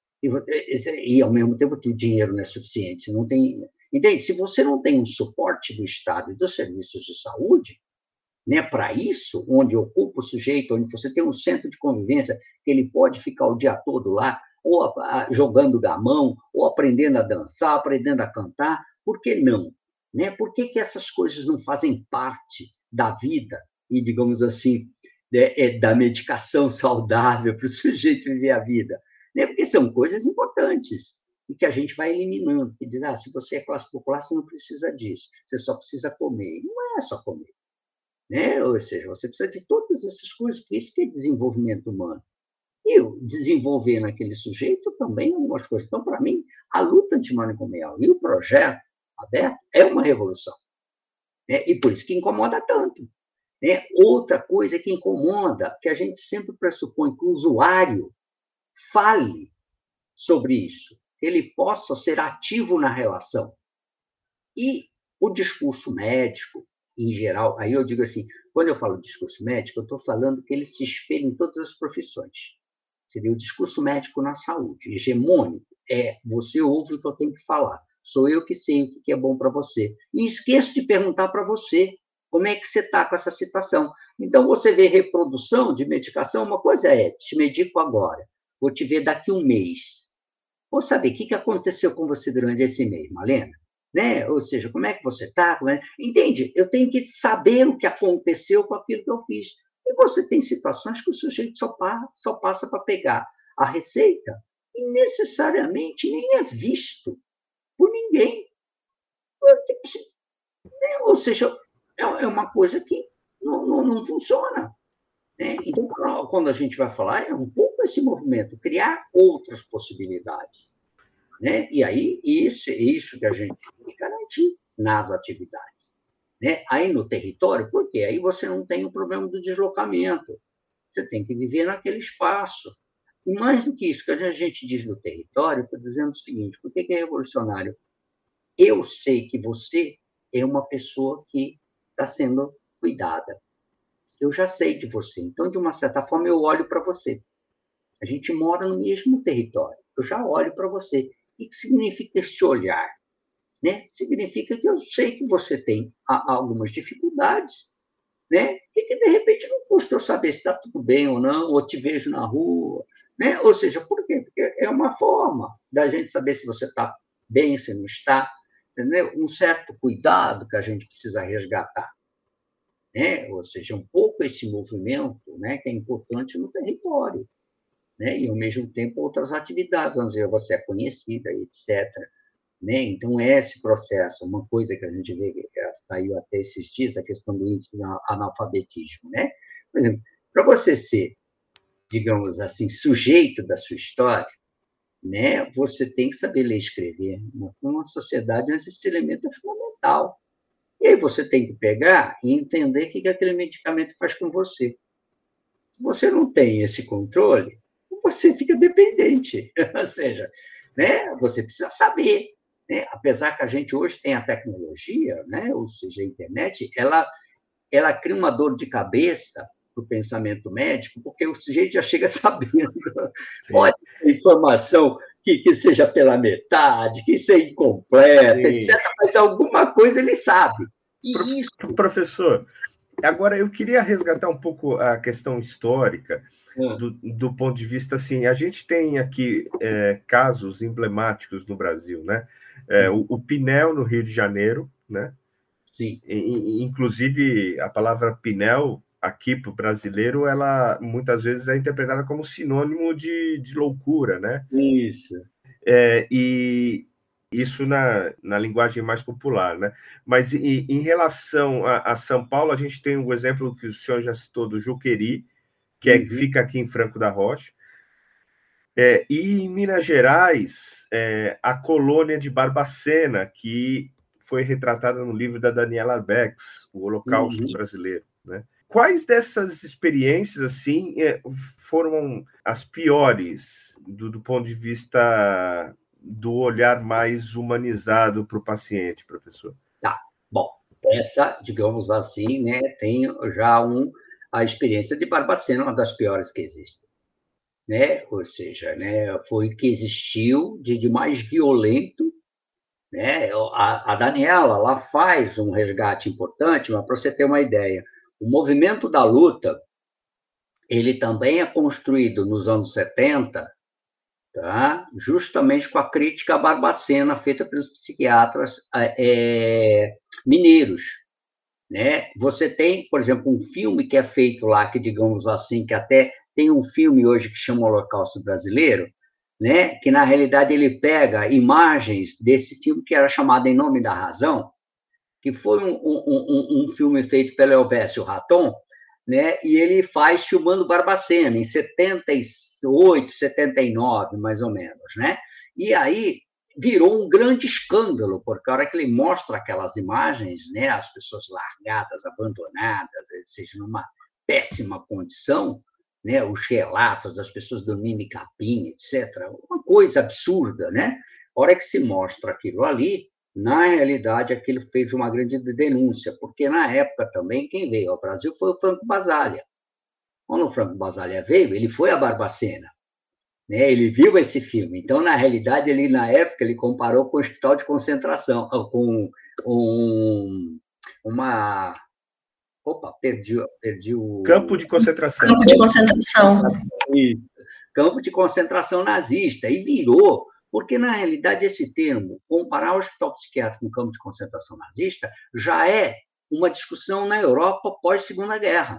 E ao mesmo tempo, o dinheiro não é suficiente, não tem... Entende? Se você não tem um suporte do Estado e dos serviços de saúde, né, para isso, onde ocupa o sujeito, onde você tem um centro de convivência, que ele pode ficar o dia todo lá, ou jogando gamão, ou aprendendo a dançar, aprendendo a cantar, por que não? Né? Por que essas coisas não fazem parte da vida e, digamos assim, da medicação saudável para o sujeito viver a vida? Né? Porque são coisas importantes e que a gente vai eliminando. E diz, se você é classe popular, você não precisa disso, você só precisa comer. E não é só comer. Né? Ou seja, você precisa de todas essas coisas, por isso que é desenvolvimento humano. e desenvolver naquele sujeito também algumas coisas. Então, para mim, a luta antimanicomial e o projeto aberto é uma revolução. Né? E por isso que incomoda tanto. Né? Outra coisa que incomoda, que a gente sempre pressupõe que o usuário fale sobre isso, que ele possa ser ativo na relação. E o discurso médico, em geral, aí eu digo assim, quando eu falo discurso médico, eu estou falando que ele se espelha em todas as profissões. Seria o discurso médico na saúde. Hegemônico é você ouve o que eu tenho que falar. Sou eu que sei o que é bom para você. E esqueço de perguntar para você como é que você está com essa situação. Então, você vê reprodução de medicação, uma coisa é, te medico agora, vou te ver daqui um mês. Vou saber o que aconteceu com você durante esse mês, Malena. Né? Ou seja, como é que você está? Entende? Eu tenho que saber o que aconteceu com aquilo que eu fiz. E você tem situações que o sujeito só passa para pegar a receita e necessariamente nem é visto por ninguém. Ou seja, é uma coisa que não funciona. Né? Então, quando a gente vai falar, é um pouco esse movimento, criar outras possibilidades. Né? E aí, isso que a gente tem que garantir nas atividades. Né? Aí no território, por quê? Aí você não tem o problema do deslocamento. Você tem que viver naquele espaço. E mais do que isso, que a gente diz no território, estou dizendo o seguinte, por que é revolucionário? Eu sei que você é uma pessoa que está sendo cuidada. Eu já sei de você. Então, de uma certa forma, eu olho para você. A gente mora no mesmo território. Eu já olho para você. O que significa esse olhar? Né? Significa que eu sei que você tem algumas dificuldades, né? E que, de repente, não custa eu saber se está tudo bem ou não, ou te vejo na rua. Né? Ou seja, por quê? Porque é uma forma da gente saber se você está bem, se não está. Entendeu? Um certo cuidado que a gente precisa resgatar. Né? Ou seja, um pouco esse movimento, né, que é importante no território. Né? E, ao mesmo tempo, outras atividades, vamos dizer, você é conhecida, etc. Né? Então, é esse processo, uma coisa que a gente vê, que saiu até esses dias, a questão do índice de analfabetismo. Né? Por exemplo, para você ser, digamos assim, sujeito da sua história, né, você tem que saber ler e escrever. Numa sociedade, esse elemento é fundamental. E aí você tem que pegar e entender o que aquele medicamento faz com você. Se você não tem esse controle, você fica dependente. Ou seja, né, você precisa saber. Né? Apesar que a gente hoje tem a tecnologia, né, ou seja, a internet, ela cria uma dor de cabeça para o pensamento médico, porque o sujeito já chega sabendo. Sim. Pode ter informação que seja pela metade, que seja incompleta, sim, etc., mas alguma coisa ele sabe. E isso... Professor, agora eu queria resgatar um pouco a questão histórica, do ponto de vista, assim, a gente tem aqui casos emblemáticos no Brasil, né? O Pinel, no Rio de Janeiro, né? Sim. Inclusive, a palavra Pinel, aqui para o brasileiro, ela muitas vezes é interpretada como sinônimo de loucura, né? Isso. E isso na linguagem mais popular, né? Mas em relação a São Paulo, a gente tem um exemplo que o senhor já citou do Juqueri, que fica aqui em Franco da Rocha. E em Minas Gerais, a colônia de Barbacena, que foi retratada no livro da Daniela Arbex, O Holocausto Brasileiro, né? Quais dessas experiências, assim, foram as piores do ponto de vista do olhar mais humanizado para o paciente, professor? Tá, bom, essa, digamos assim, né, tem já a experiência de Barbacena, uma das piores que existem. Né? Ou seja, né, foi o que existiu de mais violento. Né? A Daniela lá faz um resgate importante, mas para você ter uma ideia, o movimento da luta, ele também é construído nos anos 70, tá? Justamente com a crítica à Barbacena feita pelos psiquiatras mineiros. Né? Você tem, por exemplo, um filme que é feito lá, que, digamos assim, que até tem um filme hoje que chama Holocausto Brasileiro, né? Que, na realidade, ele pega imagens desse filme que era chamado Em Nome da Razão, que foi um filme feito pelo Elvésio Raton, né? E ele faz filmando Barbacena, em 78, 79, mais ou menos, né? E aí virou um grande escândalo, porque a hora que ele mostra aquelas imagens, né, as pessoas largadas, abandonadas, seja numa péssima condição, né, os relatos das pessoas dormindo em capim, etc., uma coisa absurda, né? A hora que se mostra aquilo ali, na realidade, aquilo fez uma grande denúncia, porque na época também quem veio ao Brasil foi o Franco Basaglia. Quando o Franco Basaglia veio, ele foi a Barbacena, né? Ele viu esse filme. Então, na realidade, ele na época ele comparou com o hospital de concentração, com uma... Opa, perdi o... Campo de concentração. Campo de concentração. Campo de concentração nazista. E virou, porque, na realidade, esse termo, comparar o hospital psiquiátrico com o campo de concentração nazista, já é uma discussão na Europa pós-Segunda Guerra,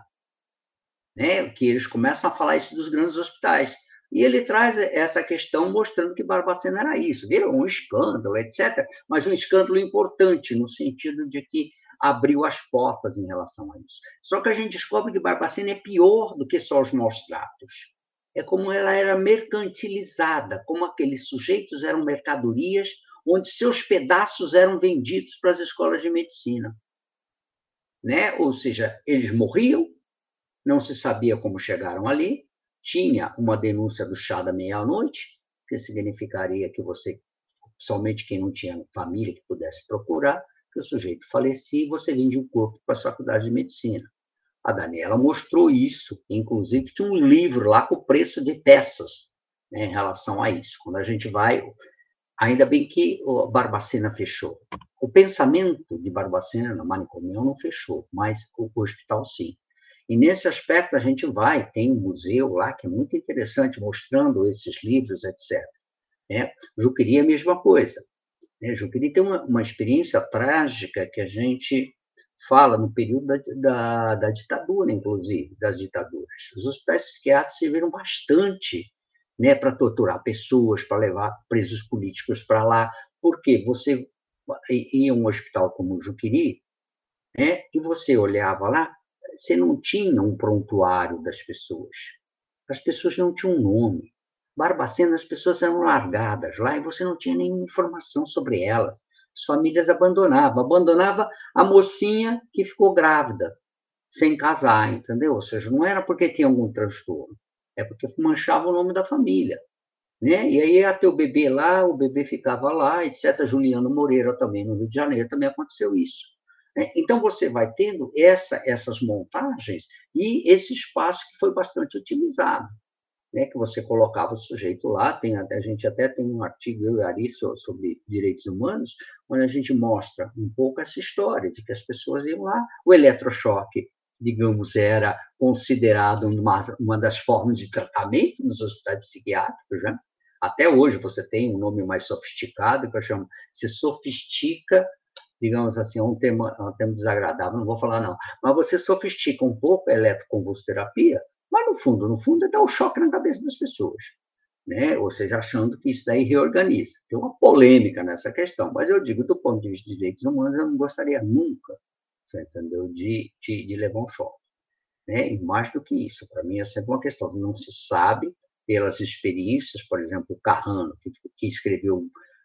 né? Que eles começam a falar isso dos grandes hospitais. E ele traz essa questão mostrando que Barbacena era isso. Virou um escândalo, etc., mas um escândalo importante, no sentido de que abriu as portas em relação a isso. Só que a gente descobre que Barbacena é pior do que só os maus-tratos. É como ela era mercantilizada, como aqueles sujeitos eram mercadorias, onde seus pedaços eram vendidos para as escolas de medicina, né? Ou seja, eles morriam, não se sabia como chegaram ali, tinha uma denúncia do chá da meia-noite, que significaria que você, somente quem não tinha família que pudesse procurar, que o sujeito falecia e você vendia o corpo para as faculdades de medicina. A Daniela mostrou isso, inclusive tinha um livro lá com o preço de peças, né, em relação a isso. Quando a gente vai... Ainda bem que o Barbacena fechou. O pensamento de Barbacena, no manicômio, não fechou, mas o hospital sim. E nesse aspecto a gente vai, tem um museu lá que é muito interessante, mostrando esses livros, etc. Né? Juqueri é a mesma coisa. Né? Juqueri tem uma experiência trágica que a gente fala no período da ditadura, inclusive, das ditaduras. Os hospitais psiquiátricos serviram bastante, né, para torturar pessoas, para levar presos políticos para lá, porque você ia a um hospital como o Juqueri, né, e você olhava lá, você não tinha um prontuário das pessoas. As pessoas não tinham um nome. Barbacena, as pessoas eram largadas lá e você não tinha nenhuma informação sobre elas. As famílias abandonavam. Abandonava a mocinha que ficou grávida, sem casar, entendeu? Ou seja, não era porque tinha algum transtorno, é porque manchava o nome da família, né? E aí ia ter o bebê lá, o bebê ficava lá, etc. Juliano Moreira também, no Rio de Janeiro, também aconteceu isso. Então, você vai tendo essas montagens e esse espaço que foi bastante utilizado, né? Que você colocava o sujeito lá, a gente até tem um artigo, eu e Ari, sobre direitos humanos, onde a gente mostra um pouco essa história de que as pessoas iam lá, o eletrochoque, digamos, era considerado uma das formas de tratamento nos hospitais psiquiátricos, né? Até hoje você tem um nome mais sofisticado, que eu chamo, se sofistica, digamos assim, é um termo desagradável, não vou falar não, mas você sofistica um pouco a eletroconvulsoterapia, mas no fundo é dar um choque na cabeça das pessoas, né? Ou seja, achando que isso daí reorganiza. Tem uma polêmica nessa questão, mas eu digo, do ponto de vista de direitos humanos, eu não gostaria nunca, você entendeu, de levar um choque, né? E mais do que isso, para mim é sempre uma questão, não se sabe pelas experiências, por exemplo, o Carrano, que escreveu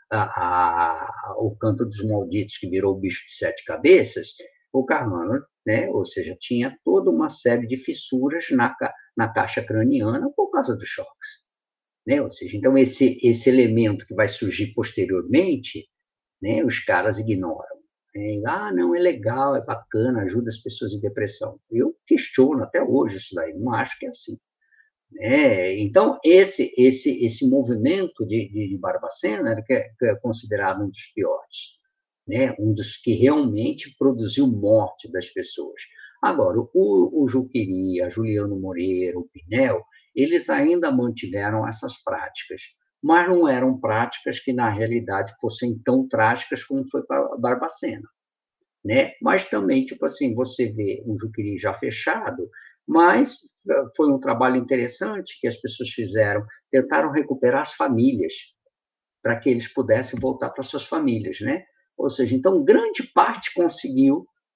o Canto dos Malditos, que virou o Bicho de Sete Cabeças, o Carrano, né? Ou seja, tinha toda uma série de fissuras na caixa craniana por causa dos choques, né? Ou seja, então esse elemento que vai surgir posteriormente, né, os caras ignoram. Não, é legal, é bacana, ajuda as pessoas em depressão. Eu questiono até hoje isso daí, não acho que é assim. Então, esse movimento de Barbacena que é considerado um dos piores, né? Um dos que realmente produziu morte das pessoas. Agora, o Juqueri, a Juliano Moreira, o Pinel, eles ainda mantiveram essas práticas, mas não eram práticas que, na realidade, fossem tão trágicas como foi para Barbacena, né? Mas também, tipo assim, você vê um Juqueri já fechado, mas foi um trabalho interessante que as pessoas fizeram, tentaram recuperar as famílias, para que eles pudessem voltar para suas famílias, né? Ou seja, então, grande parte conseguiu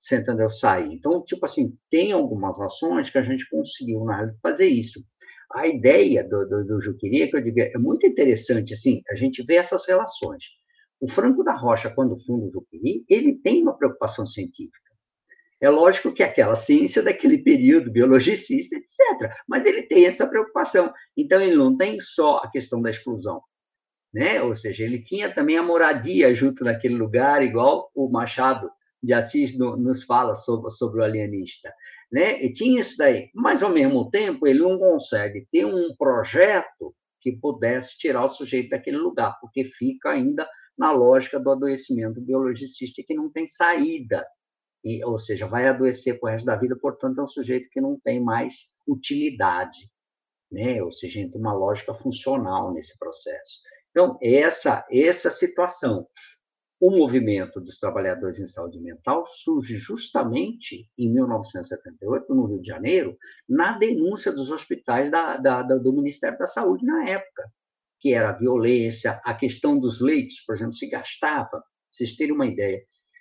você entendeu? Sair. Então, tipo assim, tem algumas ações que a gente conseguiu, na realidade, fazer isso. A ideia do Juqueri, que eu digo, é muito interessante, assim, a gente vê essas relações. O Franco da Rocha, quando funda o Juqueri, ele tem uma preocupação científica. É lógico que aquela ciência daquele período, biologicista, etc. Mas ele tem essa preocupação. Então, ele não tem só a questão da exclusão, né? Ou seja, ele tinha também a moradia junto naquele lugar, igual o Machado de Assis nos fala sobre o alienista, né? E tinha isso daí. Mas, ao mesmo tempo, ele não consegue ter um projeto que pudesse tirar o sujeito daquele lugar, porque fica ainda na lógica do adoecimento biologicista que não tem saída. Ou seja, vai adoecer para o resto da vida, portanto, é um sujeito que não tem mais utilidade, né? Ou seja, entra uma lógica funcional nesse processo. Então, essa situação. O movimento dos trabalhadores em saúde mental surge justamente em 1978, no Rio de Janeiro, na denúncia dos hospitais do Ministério da Saúde na época, que era a violência, a questão dos leitos, por exemplo, se gastava, para vocês terem uma ideia,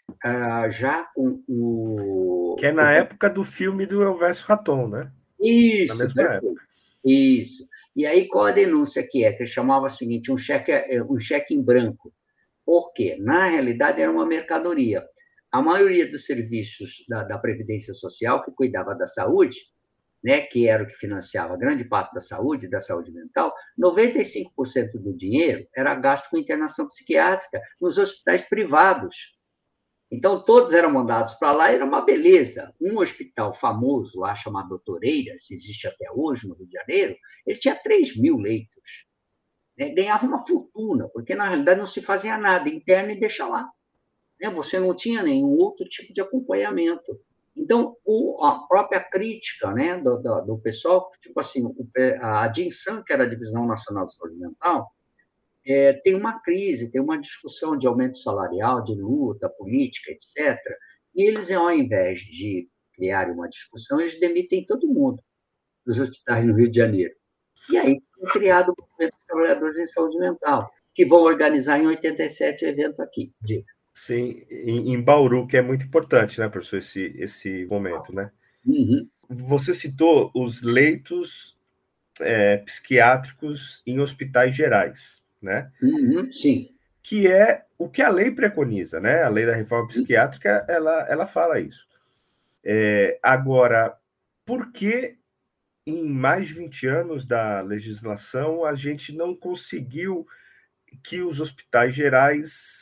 já com o... Que é na época do filme do Elvésio Raton, né? Isso, na mesma época. Isso. E aí, qual a denúncia que é? Que chamava o seguinte, um cheque em branco. Por quê? Na realidade, era uma mercadoria. A maioria dos serviços da Previdência Social, que cuidava da saúde, né, que era o que financiava grande parte da saúde mental, 95% do dinheiro era gasto com internação psiquiátrica nos hospitais privados. Então, todos eram mandados para lá, era uma beleza. Um hospital famoso lá, chamado Doutoreiras, existe até hoje no Rio de Janeiro, ele tinha 3.000 leitos. Ganhava uma fortuna, porque, na realidade, não se fazia nada, interna e deixa lá. Você não tinha nenhum outro tipo de acompanhamento. Então, a própria crítica, né, do pessoal, tipo assim, a DINSAM, que era a Divisão Nacional de Saúde Mental, tem uma crise, tem uma discussão de aumento salarial, de luta política, etc. E eles, ao invés de criar uma discussão, eles demitem todo mundo dos hospitais no Rio de Janeiro. E aí foi criado o movimento dos trabalhadores em saúde mental, que vão organizar em 87 o evento aqui. Diga. Sim, em Bauru, que é muito importante, né, professor, esse momento, né? Uhum. Você citou os leitos psiquiátricos em hospitais gerais, né? Uhum, sim. Que é o que a lei preconiza, né? A lei da reforma psiquiátrica, ela fala isso. Agora, por que em mais de 20 anos da legislação a gente não conseguiu que os hospitais gerais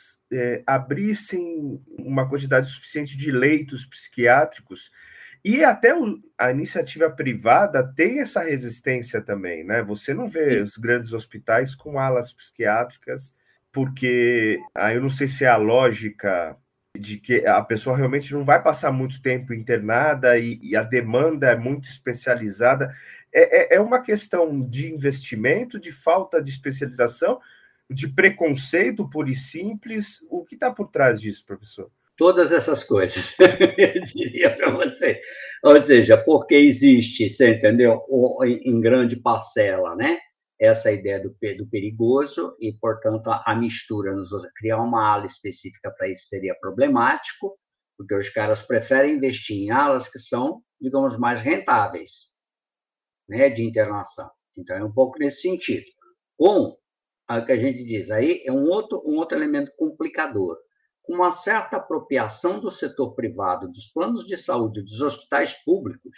abrissem uma quantidade suficiente de leitos psiquiátricos? E até a iniciativa privada tem essa resistência também, né? Você não vê os grandes hospitais com alas psiquiátricas, porque aí eu não sei se é a lógica de que a pessoa realmente não vai passar muito tempo internada e a demanda é muito especializada. É uma questão de investimento, de falta de especialização, de preconceito puro e simples. O que está por trás disso, professor? Todas essas coisas, eu diria para você. Ou seja, porque existe, você entendeu, em grande parcela, né? Essa ideia do perigoso e, portanto, a mistura, criar uma ala específica para isso seria problemático, porque os caras preferem investir em alas que são, digamos, mais rentáveis, né, de internação. Então, é um pouco nesse sentido. Com o que a gente diz aí, é um outro elemento complicador. Com uma certa apropriação do setor privado, dos planos de saúde, dos hospitais públicos,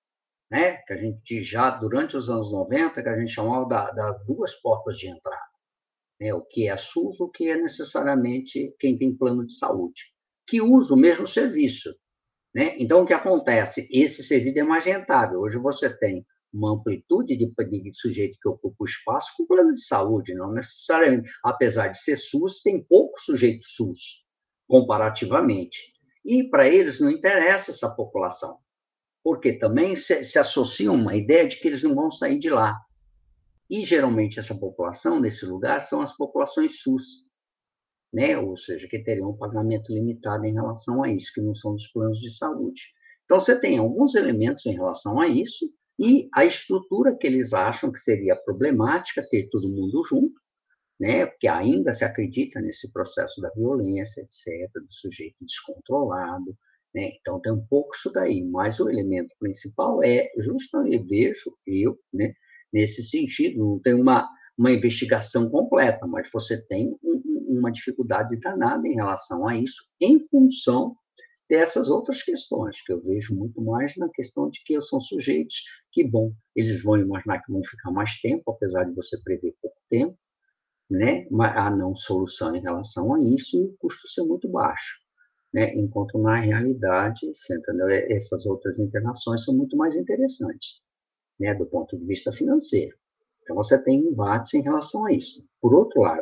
né, que a gente já, durante os anos 90, que a gente chamava das duas portas de entrada, né, o que é SUS, o que é necessariamente quem tem plano de saúde, que usa o mesmo serviço. Né? Então, o que acontece? Esse serviço é mais rentável. Hoje você tem uma amplitude de sujeito que ocupa o espaço com plano de saúde, não necessariamente. Apesar de ser SUS, tem pouco sujeito SUS, comparativamente. E, para eles, não interessa essa população, porque também se associa uma ideia de que eles não vão sair de lá. E, geralmente, essa população, nesse lugar, são as populações SUS, né? Ou seja, que teriam um pagamento limitado em relação a isso, que não são dos planos de saúde. Então, você tem alguns elementos em relação a isso, e a estrutura que eles acham que seria problemática ter todo mundo junto, né? Porque ainda se acredita nesse processo da violência, etc., do sujeito descontrolado, né? Então, tem um pouco isso daí, mas o elemento principal é justamente, vejo eu, né, nesse sentido, não tem uma investigação completa, mas você tem uma dificuldade danada em relação a isso, em função dessas outras questões, que eu vejo muito mais na questão de que são sujeitos que, bom, eles vão imaginar que vão ficar mais tempo, apesar de você prever pouco tempo, né? Há não solução em relação a isso e o custo ser muito baixo, né? Enquanto na realidade, você entendeu? Essas outras internações são muito mais interessantes, né? Do ponto de vista financeiro. Então, você tem embates em relação a isso. Por outro lado,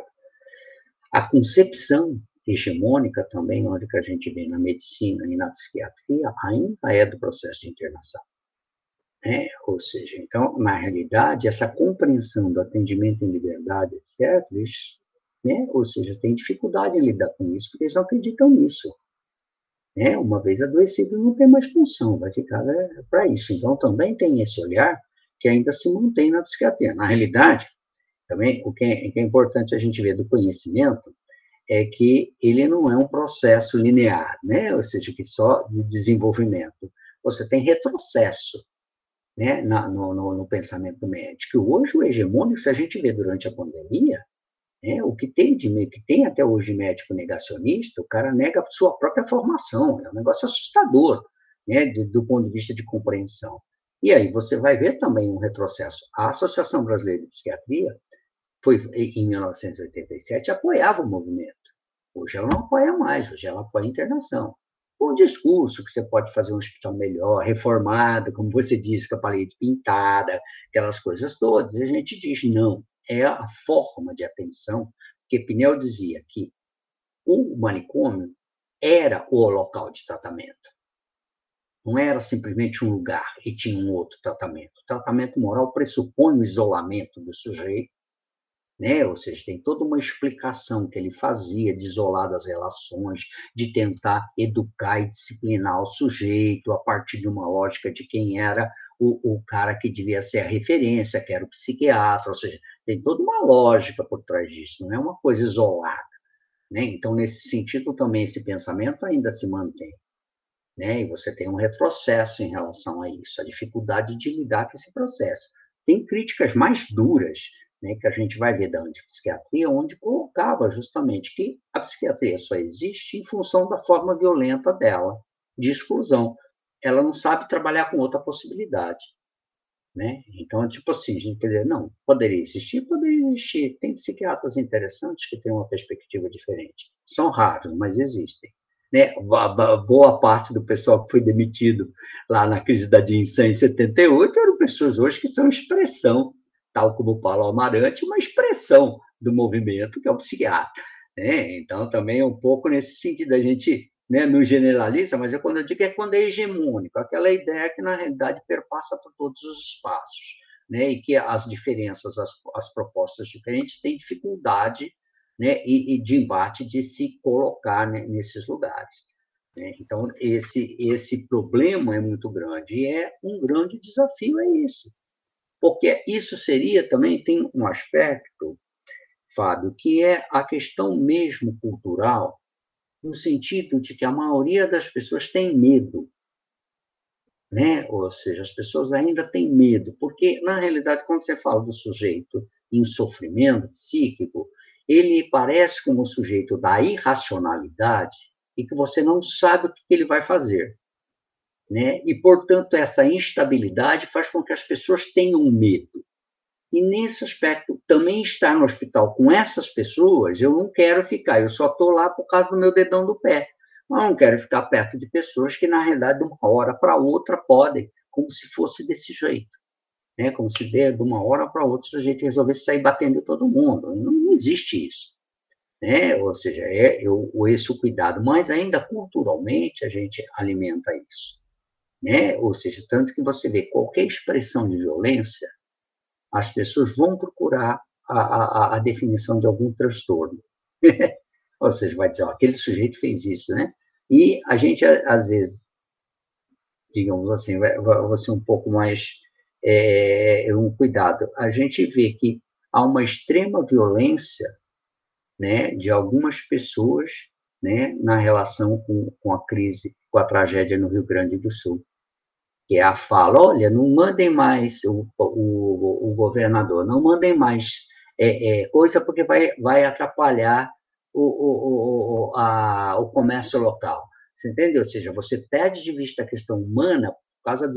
a concepção hegemônica também, onde que a gente vê na medicina e na psiquiatria, ainda é do processo de internação. Né? Ou seja, então, na realidade, essa compreensão do atendimento em liberdade, etc., eles, né? Ou seja, tem dificuldade em lidar com isso, porque eles não acreditam nisso. Né? Uma vez adoecido, não tem mais função, vai ficar para isso. Então, também tem esse olhar que ainda se mantém na psiquiatria. Na realidade, também, o que é importante a gente ver do conhecimento é que ele não é um processo linear, né? Ou seja, que só de desenvolvimento. Você tem retrocesso, né? No pensamento médico. Hoje, o hegemônico, se a gente vê durante a pandemia, né? O que tem até hoje de médico negacionista, o cara nega a sua própria formação. É um negócio assustador, né? Do ponto de vista de compreensão. E aí você vai ver também um retrocesso. A Associação Brasileira de Psiquiatria foi, em 1987, apoiava o movimento. Hoje ela não apoia mais, hoje ela apoia a internação. O discurso que você pode fazer um hospital melhor, reformado, como você disse, com a parede pintada, aquelas coisas todas, e a gente diz, não, é a forma de atenção, porque Pinel dizia que o manicômio era o local de tratamento. Não era simplesmente um lugar e tinha um outro tratamento. O tratamento moral pressupõe o isolamento do sujeito, né? Ou seja, tem toda uma explicação que ele fazia de isolar das relações, de tentar educar e disciplinar o sujeito a partir de uma lógica de quem era o cara que devia ser a referência, que era o psiquiatra, ou seja, tem toda uma lógica por trás disso, não é uma coisa isolada, né? Então, nesse sentido, também esse pensamento ainda se mantém, né? E você tem um retrocesso em relação a isso, a dificuldade de lidar com esse processo. Tem críticas mais duras, né, que a gente vai ver da antipsiquiatria, onde colocava justamente que a psiquiatria só existe em função da forma violenta dela, de exclusão. Ela não sabe trabalhar com outra possibilidade. Né? Então, tipo assim, a gente quer dizer, não, poderia existir. Tem psiquiatras interessantes que têm uma perspectiva diferente. São raros, mas existem. Né? Boa parte do pessoal que foi demitido lá na crise da Dinsan em 78 eram pessoas hoje que são expressão, tal como o Paulo Amarante, uma expressão do movimento, que é o psiquiatra. Né? Então, também é um pouco nesse sentido, a gente, né, não generaliza, mas quando eu digo é quando é hegemônico, aquela ideia que, na realidade, perpassa por todos os espaços, né? E que as diferenças, as propostas diferentes têm dificuldade, né, e de embate de se colocar, né, nesses lugares. Né? Então, esse problema é muito grande, e é um grande desafio, é esse. Porque isso seria também, tem um aspecto, Fábio, que é a questão mesmo cultural, no sentido de que a maioria das pessoas tem medo, né? Ou seja, as pessoas ainda têm medo, porque, na realidade, quando você fala do sujeito em sofrimento psíquico, ele parece como o sujeito da irracionalidade e que você não sabe o que ele vai fazer. Né? E, portanto, essa instabilidade faz com que as pessoas tenham medo. E, nesse aspecto, também estar no hospital com essas pessoas, eu não quero ficar, eu só estou lá por causa do meu dedão do pé. Eu não quero ficar perto de pessoas que, na realidade, de uma hora para outra, podem, como se fosse desse jeito. Né? Como se de uma hora para outra o sujeito resolvesse sair batendo em todo mundo. Não existe isso. Né? Ou seja, esse o cuidado. Mas, ainda culturalmente, a gente alimenta isso. Né? Ou seja, tanto que você vê qualquer expressão de violência, as pessoas vão procurar a definição de algum transtorno. Ou seja, vai dizer, ó, aquele sujeito fez isso, né? E a gente, às vezes, digamos assim, vai ser um pouco mais um cuidado. A gente vê que há uma extrema violência, né, de algumas pessoas, né, na relação com a crise, com a tragédia no Rio Grande do Sul, que é a fala, olha, não mandem mais o governador, não mandem mais coisa porque vai atrapalhar o comércio local. Você entende? Ou seja, você perde de vista a questão humana por causa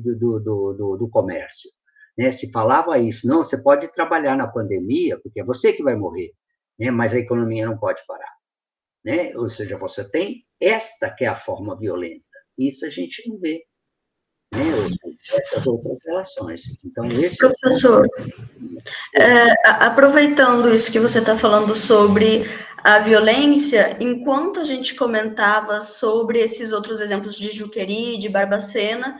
do comércio. Né? Se falava isso, não, você pode trabalhar na pandemia, porque é você que vai morrer, né? Mas a economia não pode parar. Né? Ou seja, você tem esta que é a forma violenta. Isso a gente não vê. Né? Essas outras relações. Então, Professor, aproveitando isso que você está falando sobre a violência, enquanto a gente comentava sobre esses outros exemplos de Juqueri, de Barbacena,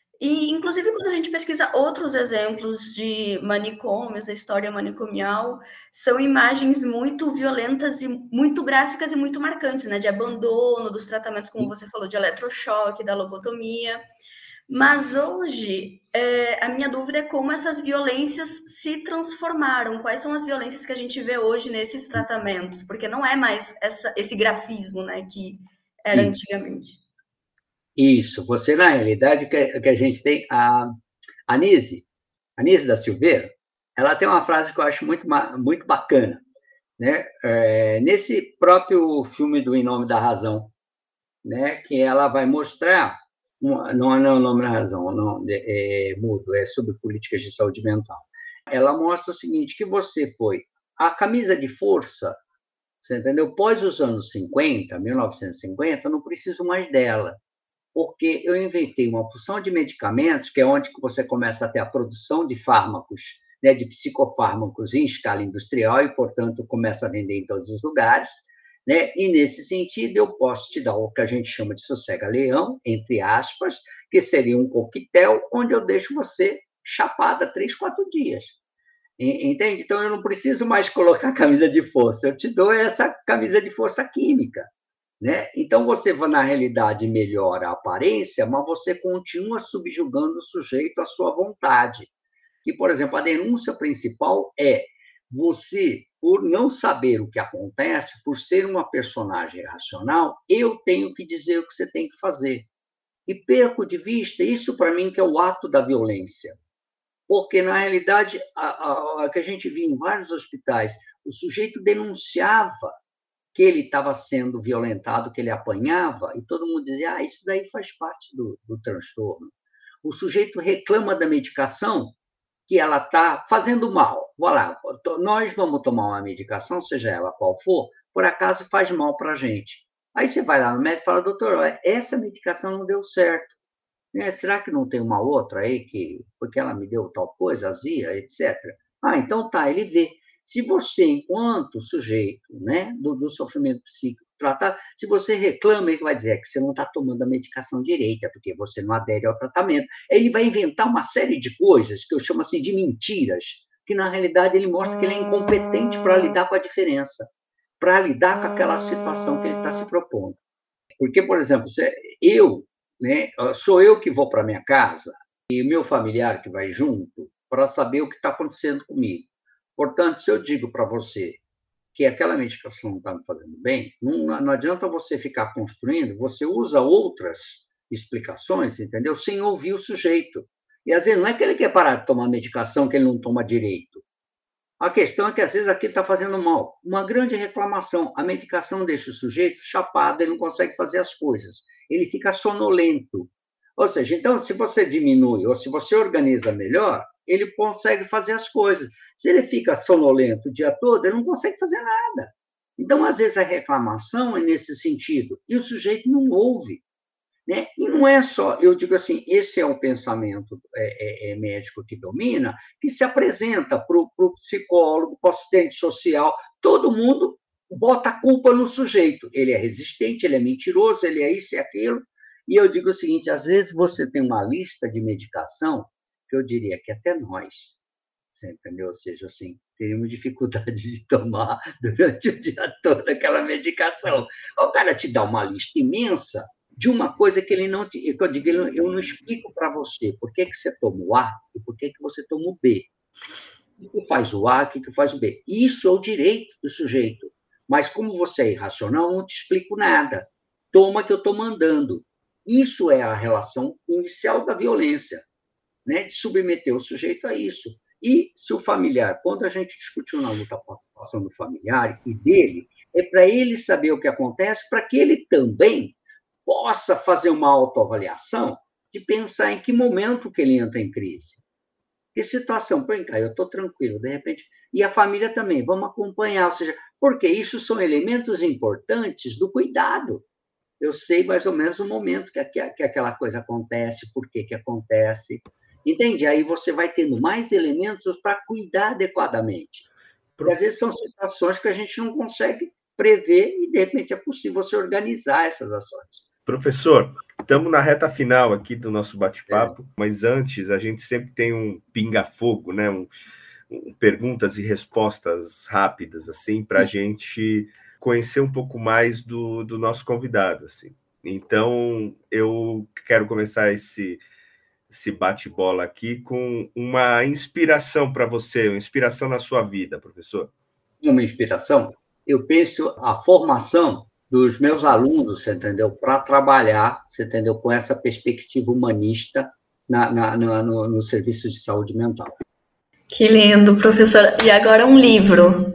e inclusive quando a gente pesquisa outros exemplos de manicômios, da história manicomial, são imagens muito violentas e muito gráficas e muito marcantes, né? De abandono, dos tratamentos, como você falou, de eletrochoque, da lobotomia. Mas hoje, a minha dúvida é como essas violências se transformaram. Quais são as violências que a gente vê hoje nesses tratamentos? Porque não é mais esse grafismo, né, que era antigamente. Isso. Você, na realidade, que a gente tem a Anise da Silveira, ela tem uma frase que eu acho muito bacana, né? Nesse próprio filme do Em Nome da Razão, né? Que ela vai mostrar, não é o nome da razão, não, mudo, é sobre políticas de saúde mental. Ela mostra o seguinte, que você foi a camisa de força, você entendeu? Pós os anos 50, 1950, eu não preciso mais dela, porque eu inventei uma porção de medicamentos, que é onde você começa a ter a produção de fármacos, né, de psicofármacos em escala industrial, e, portanto, começa a vender em todos os lugares, né? E, nesse sentido, eu posso te dar o que a gente chama de sossega-leão, entre aspas, que seria um coquetel onde eu deixo você chapada 3, 4 dias. Entende? Então, eu não preciso mais colocar camisa de força, eu te dou essa camisa de força química. Né? Então, você, na realidade, melhora a aparência, mas você continua subjugando o sujeito à sua vontade. Que, por exemplo, a denúncia principal é você, por não saber o que acontece, por ser uma personagem racional, eu tenho que dizer o que você tem que fazer. E perco de vista isso, para mim, que é o ato da violência. Porque, na realidade, a que a gente via em vários hospitais, o sujeito denunciava que ele estava sendo violentado, que ele apanhava, e todo mundo dizia, isso daí faz parte do transtorno. O sujeito reclama da medicação que ela está fazendo mal. Olha, nós vamos tomar uma medicação, seja ela qual for, por acaso faz mal para a gente. Aí você vai lá no médico e fala, doutor, essa medicação não deu certo. Será que não tem uma outra aí, porque ela me deu tal coisa, azia, etc. Então tá, ele vê. Se você, enquanto sujeito, né, do sofrimento psíquico tratado, se você reclama, ele vai dizer que você não está tomando a medicação direita, porque você não adere ao tratamento. Ele vai inventar uma série de coisas, que eu chamo assim de mentiras, que na realidade ele mostra que ele é incompetente para lidar com a diferença, para lidar com aquela situação que ele está se propondo. Porque, por exemplo, né, sou eu que vou para minha casa e o meu familiar que vai junto para saber o que está acontecendo comigo. Portanto, se eu digo para você que aquela medicação não está me fazendo bem, não adianta você ficar construindo, você usa outras explicações, entendeu? Sem ouvir o sujeito. E, às vezes, não é que ele quer parar de tomar medicação que ele não toma direito. A questão é que, às vezes, aquilo está fazendo mal. Uma grande reclamação. A medicação deixa o sujeito chapado, ele não consegue fazer as coisas. Ele fica sonolento. Ou seja, então, se você diminui ou se você organiza melhor, ele consegue fazer as coisas. Se ele fica sonolento o dia todo, ele não consegue fazer nada. Então, às vezes, a reclamação é nesse sentido, e o sujeito não ouve. Né? E não é só, eu digo assim, esse é um pensamento médico que domina, que se apresenta para o psicólogo, para o assistente social, todo mundo bota a culpa no sujeito. Ele é resistente, ele é mentiroso, ele é isso e aquilo. E eu digo o seguinte, às vezes você tem uma lista de medicação que eu diria que até nós, entendeu? Ou seja, assim, teríamos dificuldade de tomar durante o dia todo aquela medicação. O cara te dá uma lista imensa de uma coisa que ele não te... Eu digo, eu não explico para você por que você toma o A e por que você toma o B. O que faz o A, o que faz o B. Isso é o direito do sujeito. Mas como você é irracional, eu não te explico nada. Toma que eu estou mandando. Isso é a relação inicial da violência, né? De submeter o sujeito a isso. E se o familiar, quando a gente discutiu na luta a participação do familiar e dele, é para ele saber o que acontece, para que ele também possa fazer uma autoavaliação de pensar em que momento que ele entra em crise. Que situação, põe cá, eu estou tranquilo, de repente... E a família também, vamos acompanhar, ou seja, porque isso são elementos importantes do cuidado. Eu sei mais ou menos o momento que aquela coisa acontece, por que acontece. Entende? Aí você vai tendo mais elementos para cuidar adequadamente. Porque às vezes são situações que a gente não consegue prever e, de repente, é possível você organizar essas ações. Professor, estamos na reta final aqui do nosso bate-papo, mas antes a gente sempre tem um pinga-fogo, né? Perguntas e respostas rápidas, assim, para a gente conhecer um pouco mais do nosso convidado, assim. Então, eu quero começar esse bate-bola aqui com uma inspiração para você, uma inspiração na sua vida, professor. Uma inspiração? Eu penso a formação dos meus alunos, você entendeu? Para trabalhar, você entendeu? Com essa perspectiva humanista no serviço de saúde mental. Que lindo, professor. E agora um livro.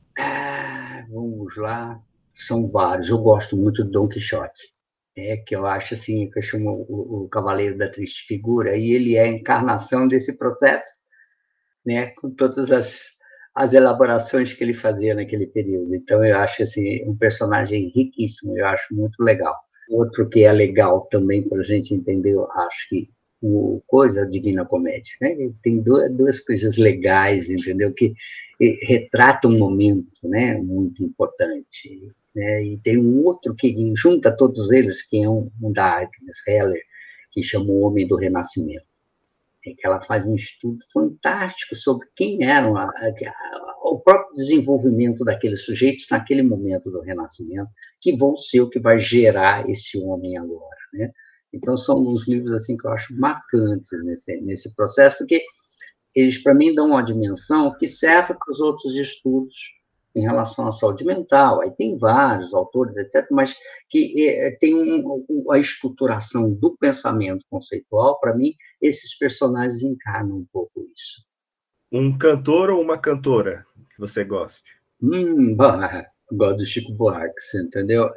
Vamos lá. São vários. Eu gosto muito do Dom Quixote, que eu acho assim, que eu chamo o Cavaleiro da Triste Figura, e ele é a encarnação desse processo, né? Com todas as elaborações que ele fazia naquele período. Então, eu acho assim, um personagem riquíssimo, eu acho muito legal. Outro que é legal também para a gente entender, eu acho que a Divina Comédia, né? Tem duas coisas legais, entendeu? Que retratam um momento, né? Muito importante, né? E tem um outro que junta todos eles, que é um da Agnes Heller, que chama O Homem do Renascimento. Que ela faz um estudo fantástico sobre quem eram o próprio desenvolvimento daqueles sujeitos naquele momento do Renascimento, que vão ser o que vai gerar esse homem agora, né? Então, são uns livros assim, que eu acho marcantes nesse processo, porque eles, para mim, dão uma dimensão que serve para os outros estudos em relação à saúde mental. Aí tem vários autores, etc., mas que tem a estruturação do pensamento conceitual. Para mim, esses personagens encarnam um pouco isso. Um cantor ou uma cantora que você goste? Gosto do Chico Buarque, entendeu?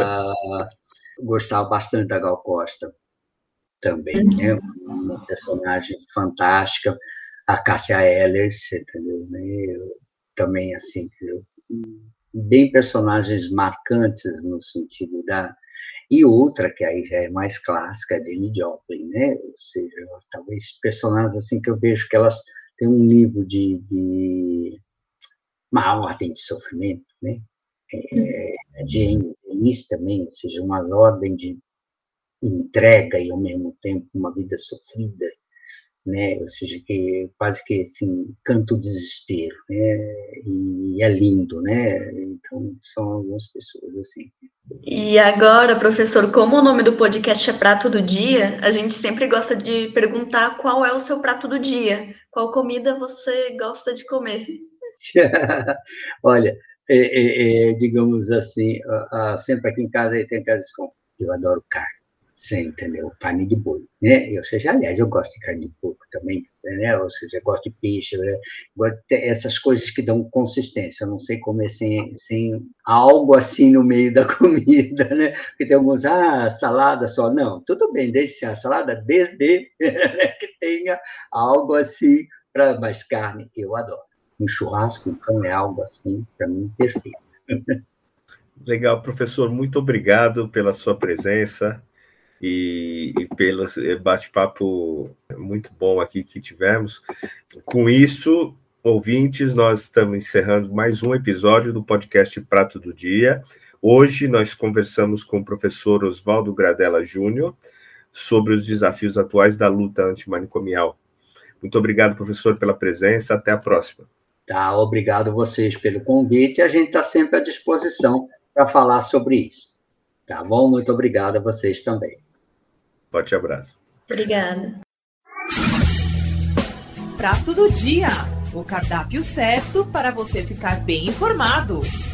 Gostava bastante da Gal Costa também, né? Uma personagem fantástica. A Cássia Eller, entendeu? Também, assim, bem personagens marcantes no sentido da... E outra, que aí já é mais clássica, a Janis Joplin, né? Ou seja, talvez personagens assim que eu vejo que elas têm um nível de uma ordem de sofrimento, né? A Janis também, ou seja, uma ordem de entrega e, ao mesmo tempo, uma vida sofrida, né? Ou seja, que quase que assim, canta o desespero, né? E é lindo, né? Então, são algumas pessoas assim. E agora, professor, como o nome do podcast é Prato do Dia, a gente sempre gosta de perguntar qual é o seu prato do dia, qual comida você gosta de comer. Olha, digamos assim, sempre aqui em casa tem aquela desconto. Eu adoro carne, você entendeu? Carne de boi, né? Ou seja, aliás, eu gosto de carne de porco também, né? Ou seja, eu gosto de peixe, né? Gosto de essas coisas que dão consistência. Eu não sei comer sem algo assim no meio da comida, né? Porque tem alguns, salada só. Não, tudo bem, desde que a salada, desde que tenha algo assim, mas carne eu adoro. Um churrasco, então, é algo assim, para mim, perfeito. Legal, professor, muito obrigado pela sua presença e pelo bate-papo muito bom aqui que tivemos. Com isso, ouvintes, nós estamos encerrando mais um episódio do podcast Prato do Dia. Hoje nós conversamos com o professor Oswaldo Gradella Júnior sobre os desafios atuais da luta antimanicomial. Muito obrigado, professor, pela presença. Até a próxima. Tá, obrigado a vocês pelo convite. A gente está sempre à disposição para falar sobre isso. Tá bom? Muito obrigado a vocês também. Forte abraço. Obrigada. Prato do Dia, o cardápio certo para você ficar bem informado.